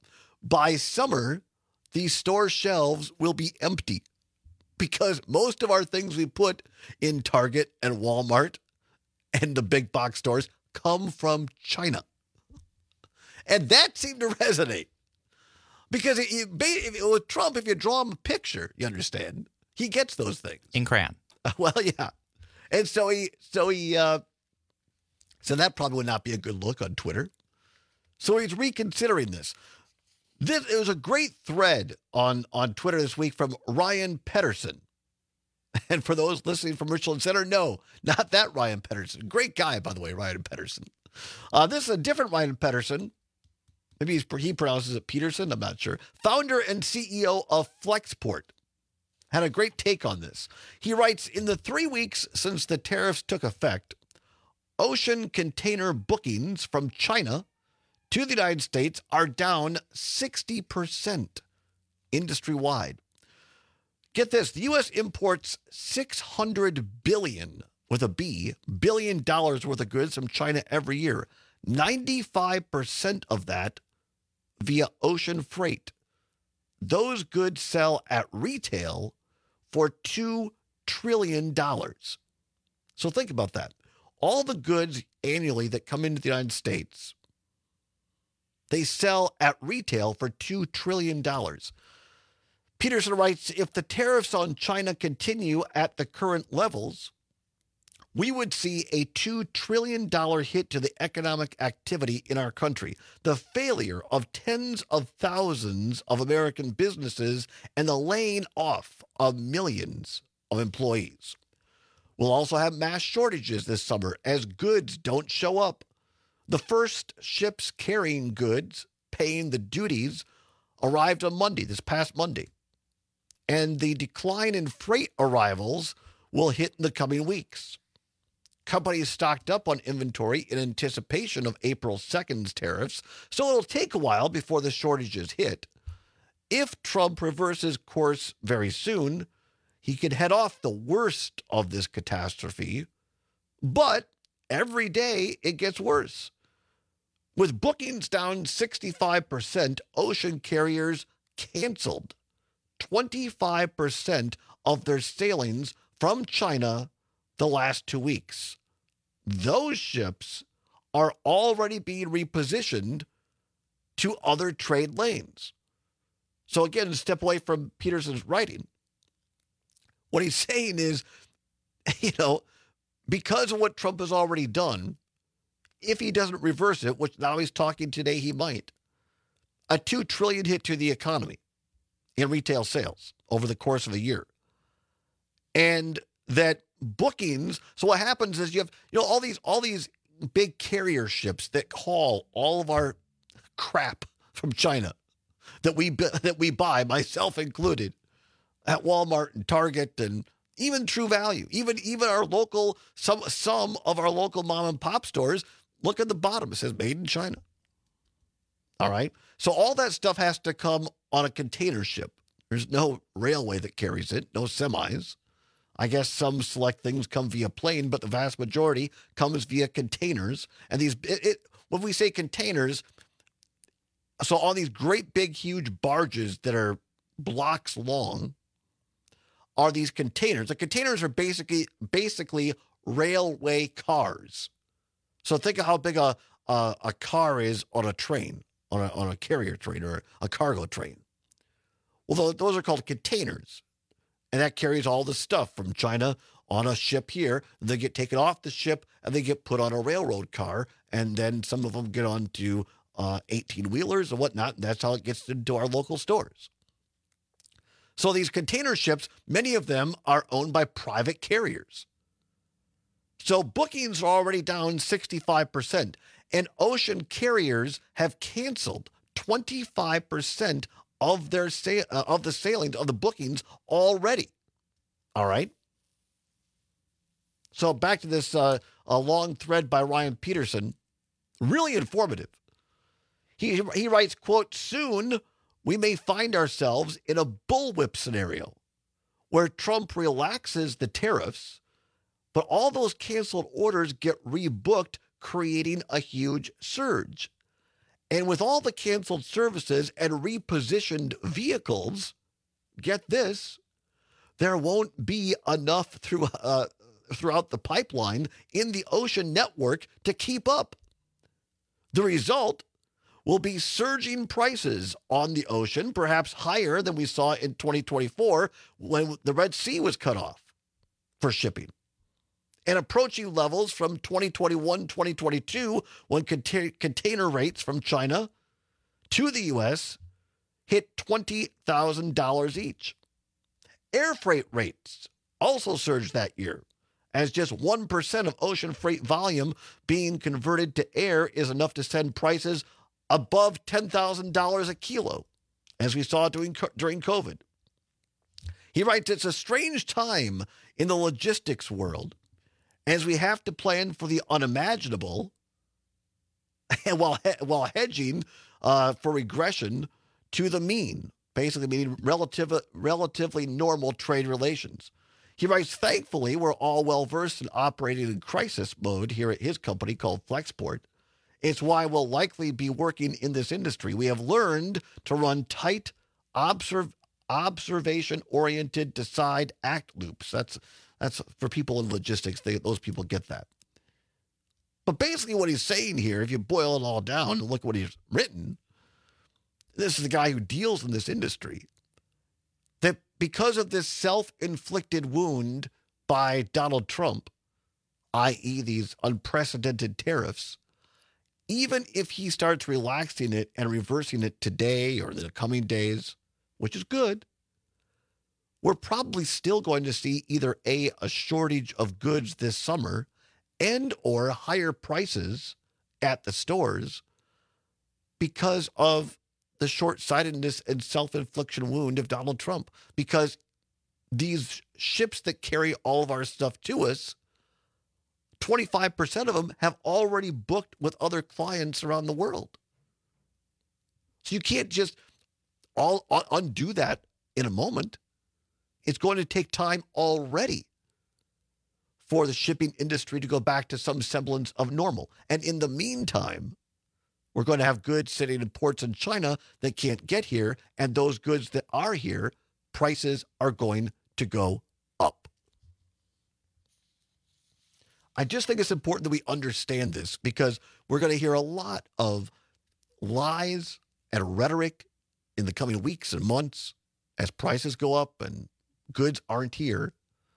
by summer, these store shelves will be empty because most of our things we put in Target and Walmart and the big box stores come from China. And that seemed to resonate. Because it, it, it, with Trump, if you draw him a picture, you understand, he gets those things. In crayon. Well, yeah. And so he, so he, uh, so that probably would not be a good look on Twitter. So he's reconsidering this. This it was a great thread on, on Twitter this week from Ryan Pedersen. And for those listening from Richland Center, no, not that Ryan Pedersen. Great guy, by the way, Ryan Pedersen. Uh, this is a different Ryan Pedersen. Maybe he's, he pronounces it Peterson. I'm not sure. Founder and C E O of Flexport had a great take on this. He writes, in the three weeks since the tariffs took effect, ocean container bookings from China to the United States are down sixty percent industry-wide. Get this, the U S imports six hundred billion, with a B, billion dollars worth of goods from China every year. ninety-five percent of that via ocean freight. Those goods sell at retail for two trillion dollars. So think about that. All the goods annually that come into the United States, they sell at retail for two trillion dollars. Peterson writes, if the tariffs on China continue at the current levels, we would see a two trillion dollars hit to the economic activity in our country, the failure of tens of thousands of American businesses, and the laying off of millions of employees. We'll also have mass shortages this summer as goods don't show up. The first ships carrying goods, paying the duties, arrived on Monday, this past Monday. And the decline in freight arrivals will hit in the coming weeks. Companies stocked up on inventory in anticipation of April second's tariffs, so it'll take a while before the shortages hit. If Trump reverses course very soon, he could head off the worst of this catastrophe, but every day it gets worse. With bookings down sixty-five percent, ocean carriers canceled twenty-five percent of their sailings from China the last two weeks. Those ships are already being repositioned to other trade lanes. So again, step away from Peterson's writing. What he's saying is, you know, because of what Trump has already done, if he doesn't reverse it, which now he's talking today he might, a two trillion dollars hit to the economy in retail sales over the course of a year. And that bookings, so what happens is you have, you know, all these all these big carrier ships that haul all of our crap from China that we that we buy, myself included, at Walmart and Target and even True Value, even even our local some some of our local mom and pop stores. Look at the bottom; it says "Made in China." All right, so all that stuff has to come on a container ship. There's no railway that carries it, no semis. I guess some select things come via plane, but the vast majority comes via containers. And these, it, it, when we say containers, so all these great big, huge barges that are blocks long are these containers. The containers are basically basically railway cars. So think of how big a a, a car is on a train, on a on a carrier train or a cargo train. Well, those are called containers. And that carries all the stuff from China on a ship here. They get taken off the ship and they get put on a railroad car. And then some of them get onto uh, eighteen-wheelers and whatnot. And that's how it gets into our local stores. So these container ships, many of them are owned by private carriers. So bookings are already down sixty-five percent. And ocean carriers have canceled twenty-five percent of their sa- uh, of the sailings, of the bookings already. All right? So back to this uh, a long thread by Ryan Peterson. Really informative. He, he writes, quote, soon we may find ourselves in a bullwhip scenario where Trump relaxes the tariffs, but all those canceled orders get rebooked, creating a huge surge. And with all the canceled services and repositioned vehicles, get this, there won't be enough through, uh, throughout the pipeline in the ocean network to keep up. The result will be surging prices on the ocean, perhaps higher than we saw in twenty twenty-four when the Red Sea was cut off for shipping, and approaching levels from twenty twenty-one, twenty twenty-two when cont- container rates from China to the U S hit twenty thousand dollars each. Air freight rates also surged that year, as just one percent of ocean freight volume being converted to air is enough to send prices above ten thousand dollars a kilo, as we saw during, during COVID. He writes, it's a strange time in the logistics world, as we have to plan for the unimaginable and while, while hedging uh, for regression to the mean, basically meaning relative, relatively normal trade relations. He writes, thankfully, we're all well-versed in operating in crisis mode here at his company called Flexport. It's why we'll likely be working in this industry. We have learned to run tight, observe, observation-oriented, decide, act loops. That's that's for people in logistics. They, those people get that. But basically what he's saying here, if you boil it all down and look at what he's written, this is a guy who deals in this industry, that because of this self-inflicted wound by Donald Trump, that is these unprecedented tariffs, even if he starts relaxing it and reversing it today or in the coming days, which is good, we're probably still going to see either A, a shortage of goods this summer, and or higher prices at the stores because of the short-sightedness and self-infliction wound of Donald Trump. Because these ships that carry all of our stuff to us, twenty-five percent of them have already booked with other clients around the world. So you can't just all undo that in a moment. It's going to take time already for the shipping industry to go back to some semblance of normal. And in the meantime, we're going to have goods sitting in ports in China that can't get here, and those goods that are here, prices are going to go up. I just think it's important that we understand this, because we're going to hear a lot of lies and rhetoric in the coming weeks and months as prices go up and goods aren't here,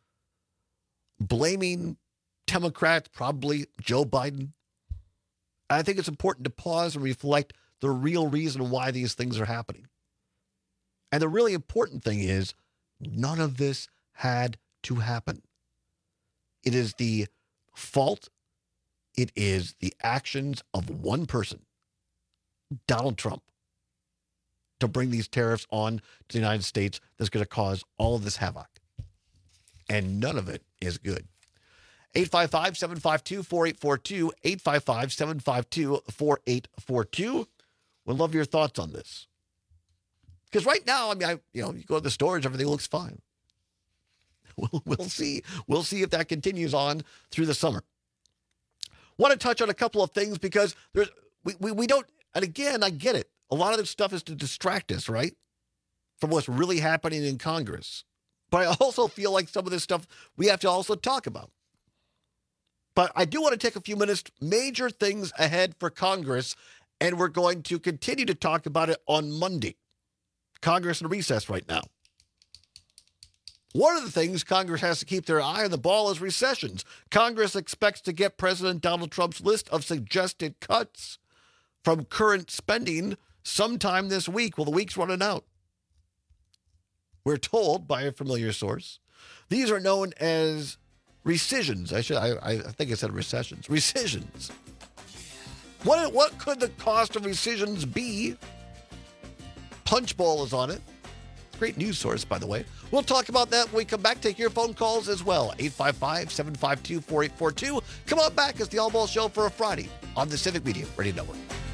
blaming Democrats, probably Joe Biden. I think it's important to pause and reflect the real reason why these things are happening. And the really important thing is, none of this had to happen. It is the fault, it is the actions of one person, Donald Trump, to bring these tariffs on to the United States that's going to cause all of this havoc. And none of it is good. eight five five, seven five two, four eight four two, eight five five, seven five two, four eight four two. We'd love your thoughts on this. Because right now, I mean, I, you know, you go to the stores, everything looks fine. We'll, we'll see. We'll see if that continues on through the summer. Want to touch on a couple of things because there's we, we, we don't, and again, I get it. A lot of this stuff is to distract us, right, from what's really happening in Congress. But I also feel like some of this stuff we have to also talk about. But I do want to take a few minutes, major things ahead for Congress, and we're going to continue to talk about it on Monday. Congress in recess right now. One of the things Congress has to keep their eye on the ball is recessions. Congress expects to get President Donald Trump's list of suggested cuts from current spending sometime this week. Well, the week's running out. We're told by a familiar source. These are known as rescissions. I should. I, I think I said recessions. Rescissions. What, what could the cost of rescissions be? Punchbowl is on it. Great news source, by the way. We'll talk about that when we come back. Take your phone calls as well. eight five five, seven five two, four eight four two. Come on back. It's the All Ball Show for a Friday on the Civic Media Radio Network.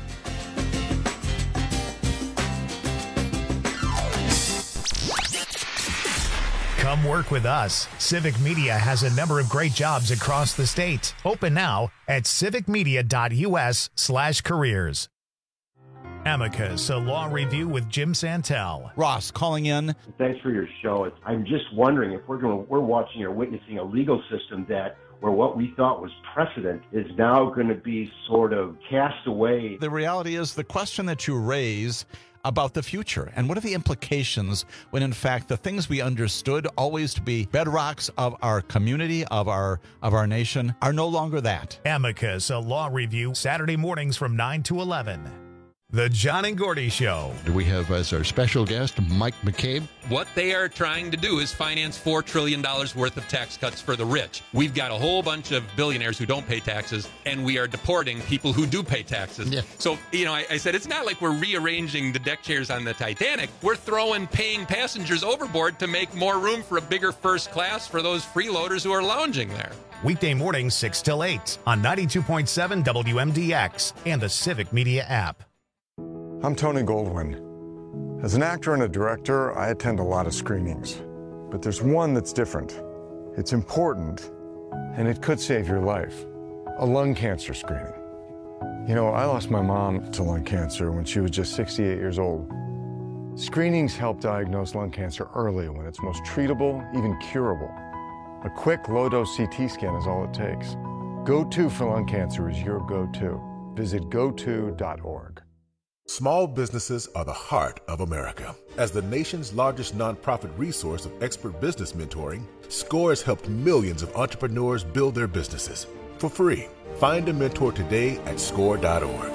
Come work with us. Civic Media has a number of great jobs across the state. Open now at civicmedia.us slash careers. Amicus, a law review with Jim Santel. Ross calling in. Thanks for your show. It's, I'm just wondering if we're going, we're watching or witnessing a legal system that where what we thought was precedent is now going to be sort of cast away. The reality is the question that you raise about the future and what are the implications when in fact the things we understood always to be bedrocks of our community, of our of our nation, are no longer that. Amicus, a law review, Saturday mornings from nine to eleven. The John and Gordy Show. Do we have as our special guest Mike McCabe? What they are trying to do is finance four trillion dollars worth of tax cuts for the rich. We've got a whole bunch of billionaires who don't pay taxes, and we are deporting people who do pay taxes. Yeah. So, you know, I, I said it's not like we're rearranging the deck chairs on the Titanic. We're throwing paying passengers overboard to make more room for a bigger first class for those freeloaders who are lounging there. Weekday mornings six till eight on ninety-two point seven W M D X and the Civic Media app. I'm Tony Goldwyn. As an actor and a director, I attend a lot of screenings. But there's one that's different. It's important, and it could save your life. A lung cancer screening. You know, I lost my mom to lung cancer when she was just sixty-eight years old. Screenings help diagnose lung cancer early when it's most treatable, even curable. A quick, low-dose C T scan is all it takes. Go-To for lung cancer is your go-to. Visit go to dot org. Small businesses are the heart of America. As the nation's largest nonprofit resource of expert business mentoring, SCORE has helped millions of entrepreneurs build their businesses for free. Find a mentor today at score dot org.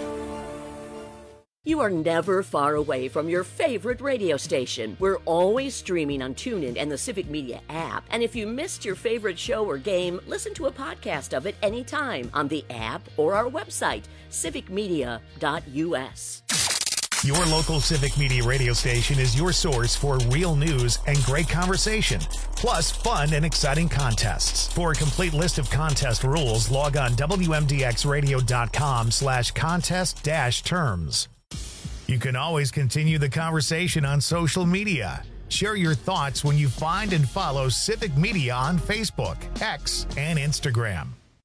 You are never far away from your favorite radio station. We're always streaming on TuneIn and the Civic Media app. And if you missed your favorite show or game, listen to a podcast of it anytime on the app or our website, civic media dot u s. Your local Civic Media radio station is your source for real news and great conversation, plus fun and exciting contests. For a complete list of contest rules, log on W M D X radio dot com slash contest dash terms. You can always continue the conversation on social media. Share your thoughts when you find and follow Civic Media on Facebook, X, and Instagram.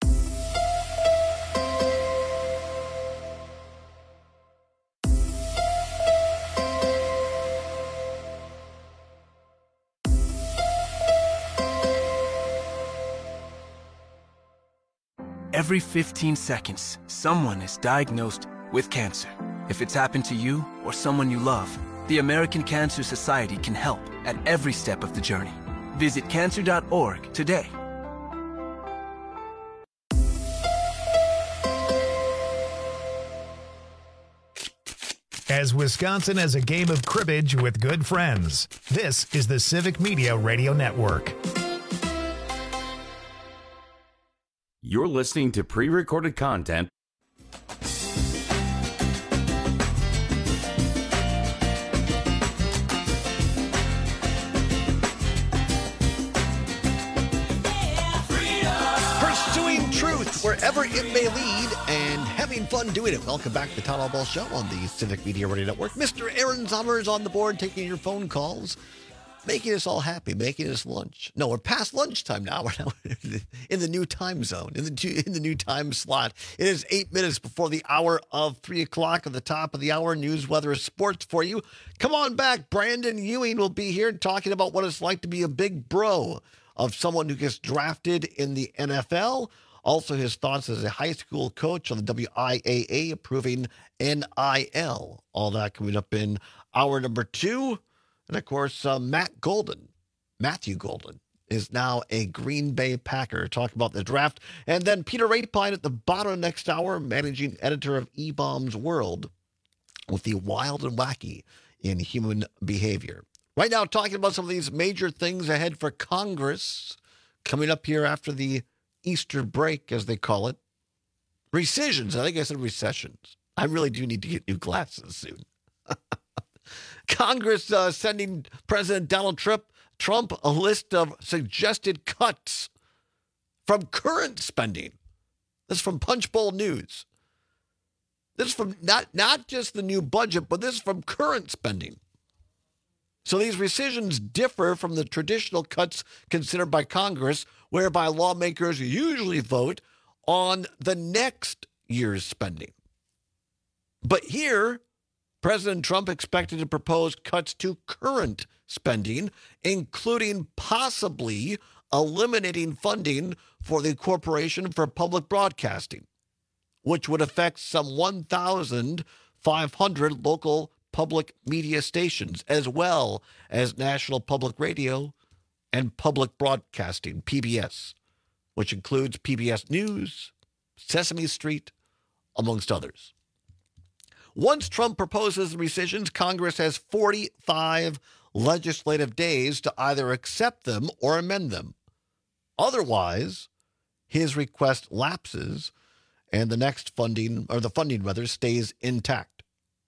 Every fifteen seconds, someone is diagnosed with cancer. If it's happened to you or someone you love, the American Cancer Society can help at every step of the journey. Visit cancer dot org today. As Wisconsin as a game of cribbage with good friends, this is the Civic Media Radio Network. You're listening to pre-recorded content. Pursuing truth wherever it may lead and having fun doing it. Welcome back to the Todd Ball Show on the Civic Media Radio Network. Mister Aaron Sommer is on the board taking your phone calls, making us all happy, making us lunch. No, we're past lunchtime now. We're now in the new time zone, in the in the new time slot. It is eight minutes before the hour of three o'clock. At the top of the hour, news, weather, sports for you. Come on back. Brandon Ewing will be here talking about what it's like to be a big bro of someone who gets drafted in the N F L. Also, his thoughts as a high school coach on the W I A A approving N I L. All that coming up in hour number two. And, of course, uh, Matt Golden, Matthew Golden, is now a Green Bay Packer. Talk about the draft. And then Peter Ratepine at the bottom of next hour, managing editor of E-Bombs World, with the wild and wacky in human behavior. Right now, talking about some of these major things ahead for Congress, coming up here after the Easter break, as they call it. Rescissions. I think I said recessions. I really do need to get new glasses soon. Congress uh, sending President Donald Trump, Trump a list of suggested cuts from current spending. This is from Punchbowl News. This is from not, not just the new budget, but this is from current spending. So these rescissions differ from the traditional cuts considered by Congress, whereby lawmakers usually vote on the next year's spending. But here, President Trump expected to propose cuts to current spending, including possibly eliminating funding for the Corporation for Public Broadcasting, which would affect some one thousand five hundred local public media stations, as well as National Public Radio and Public Broadcasting, P B S, which includes P B S News, Sesame Street, amongst others. Once Trump proposes the rescissions, Congress has forty-five legislative days to either accept them or amend them. Otherwise, his request lapses and the next funding, or the funding rather, stays intact.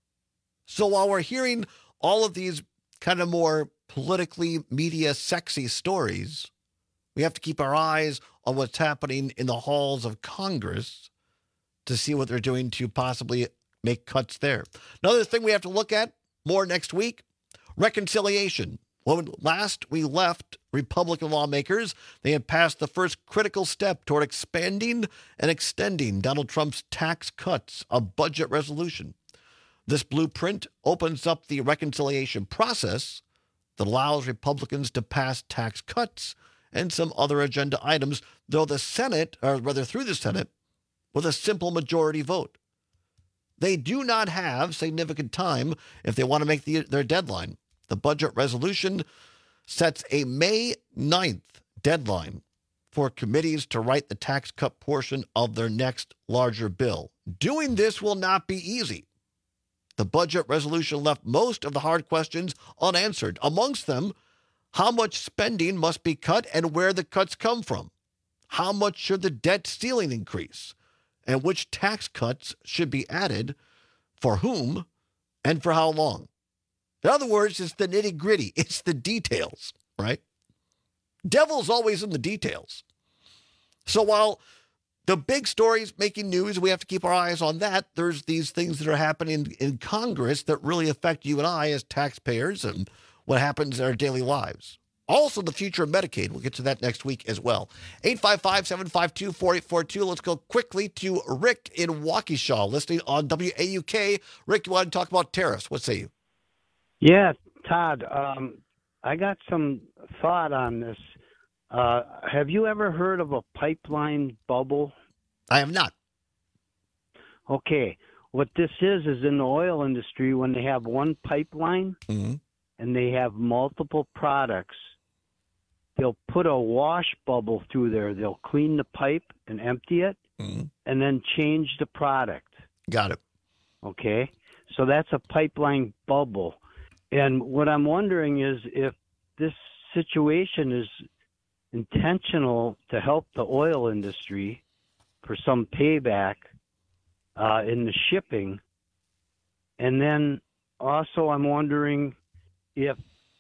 So while we're hearing all of these kind of more politically media sexy stories, we have to keep our eyes on what's happening in the halls of Congress to see what they're doing to possibly make cuts there. Another thing we have to look at more next week, reconciliation. When last we left Republican lawmakers, they had passed the first critical step toward expanding and extending Donald Trump's tax cuts, a budget resolution. This blueprint opens up the reconciliation process that allows Republicans to pass tax cuts and some other agenda items, though the Senate, or rather through the Senate, with a simple majority vote. They do not have significant time if they want to make the, their deadline. The budget resolution sets a May ninth deadline for committees to write the tax cut portion of their next larger bill. Doing this will not be easy. The budget resolution left most of the hard questions unanswered. Amongst them, how much spending must be cut and where the cuts come from? How much should the debt ceiling increase? And which tax cuts should be added, for whom, and for how long? In other words, it's the nitty-gritty. It's the details, right? Devil's always in the details. So while the big stories making news, we have to keep our eyes on that, there's these things that are happening in Congress that really affect you and I as taxpayers and what happens in our daily lives. Also, the future of Medicaid. We'll get to that next week as well. eight five five, seven five two, four eight four two. Let's go quickly to Rick in Waukesha, listening on W A U K. Rick, you want to talk about tariffs? What say you? Yeah, Todd, um, I got some thought on this. Uh, have you ever heard of a pipeline bubble? I have not. Okay. What this is, is in the oil industry, when they have one pipeline mm-hmm. and they have multiple products, they'll put a wash bubble through there. They'll clean the pipe and empty it mm-hmm. and then change the product. Got it. Okay. So that's a pipeline bubble. And what I'm wondering is if this situation is intentional to help the oil industry for some payback uh, in the shipping. And then also I'm wondering if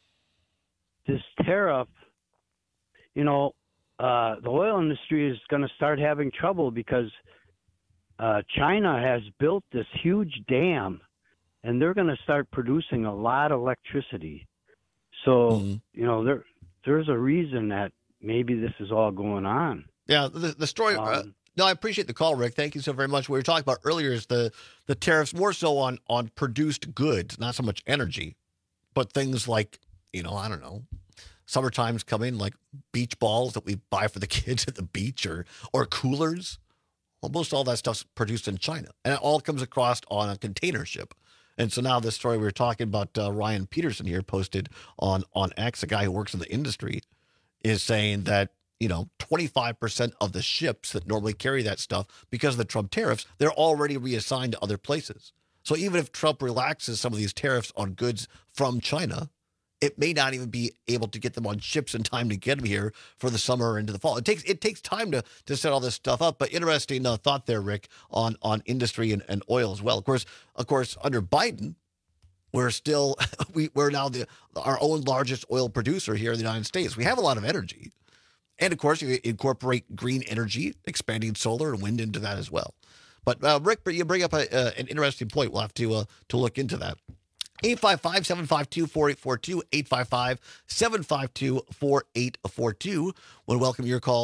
this tariff, you know, uh, the oil industry is going to start having trouble because uh, China has built this huge dam and they're going to start producing a lot of electricity. So, mm-hmm. you know, there there's a reason that maybe this is all going on. Yeah, the, the story. Um, uh, no, I appreciate the call, Rick. Thank you so very much. What we were talking about earlier is the, the tariffs more so on, on produced goods, not so much energy, but things like, you know, I don't know, summertime's coming, like beach balls that we buy for the kids at the beach or or coolers. Almost all that stuff's produced in China, and it all comes across on a container ship. And so now this story we were talking about, uh, Ryan Peterson here posted on, on X, a guy who works in the industry, is saying that, you know, twenty-five percent of the ships that normally carry that stuff, because of the Trump tariffs, they're already reassigned to other places. So even if Trump relaxes some of these tariffs on goods from China, it may not even be able to get them on ships in time to get them here for the summer or into the fall. It takes it takes time to, to set all this stuff up. But interesting uh, thought there, Rick, on on industry and, and oil as well. Of course, of course, under Biden, we're still we we're now the our own largest oil producer here in the United States. We have a lot of energy, and of course, you incorporate green energy, expanding solar and wind into that as well. But uh, Rick, you bring up a, uh, an interesting point. We'll have to uh, to look into that. eight five five, seven five two, four eight four two, eight five five, seven five two, four eight four two. Want to welcome your calls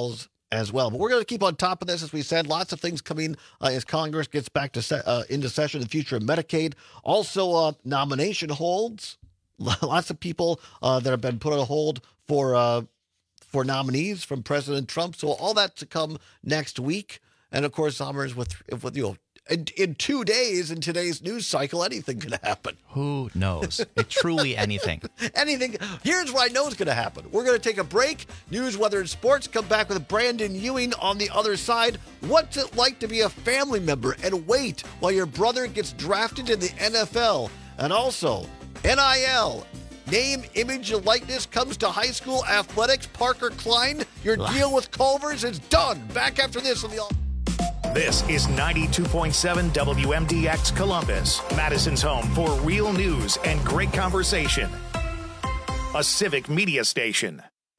as well. But we're going to keep on top of this, as we said. Lots of things coming uh, as Congress gets back to se- uh, into session. The future of Medicaid. Also, uh, nomination holds. Lots of people uh, that have been put on hold for uh, for nominees from President Trump. So all that to come next week. And, of course, Summers, with, with you know, in, in two days in today's news cycle, anything could happen. Who knows? It truly anything. Anything. Here's what I know is going to happen. We're going to take a break. News, weather, and sports. Come back with Brandon Ewing on the other side. What's it like to be a family member and wait while your brother gets drafted in the N F L? And also, N I L. Name, image, and likeness comes to high school athletics. Parker Klein, your deal with Culver's is done. Back after this on the... This is ninety-two point seven W M D X Columbus, Madison's home for real news and great conversation. A civic media station.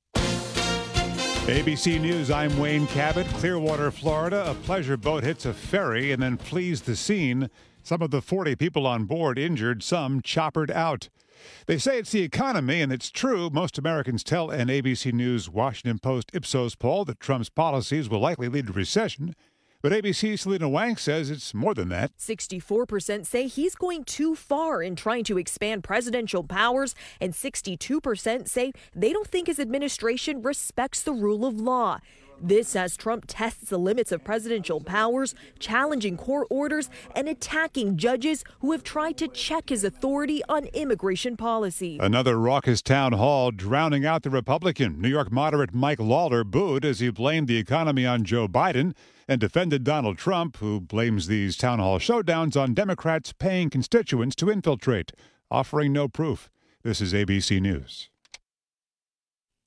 A B C News, I'm Wayne Cabot. Clearwater, Florida. A pleasure boat hits a ferry and then flees the scene. Some of the forty people on board injured, some choppered out. They say it's the economy, and it's true. Most Americans tell an A B C News Washington Post Ipsos poll that Trump's policies will likely lead to recession. But A B C's Selena Wang says it's more than that. sixty-four percent say he's going too far in trying to expand presidential powers, and sixty-two percent say they don't think his administration respects the rule of law. This as Trump tests the limits of presidential powers, challenging court orders, and attacking judges who have tried to check his authority on immigration policy. Another raucous town hall drowning out the Republican. New York moderate Mike Lawler booed as he blamed the economy on Joe Biden and defended Donald Trump, who blames these town hall showdowns on Democrats paying constituents to infiltrate, offering no proof. This is A B C News.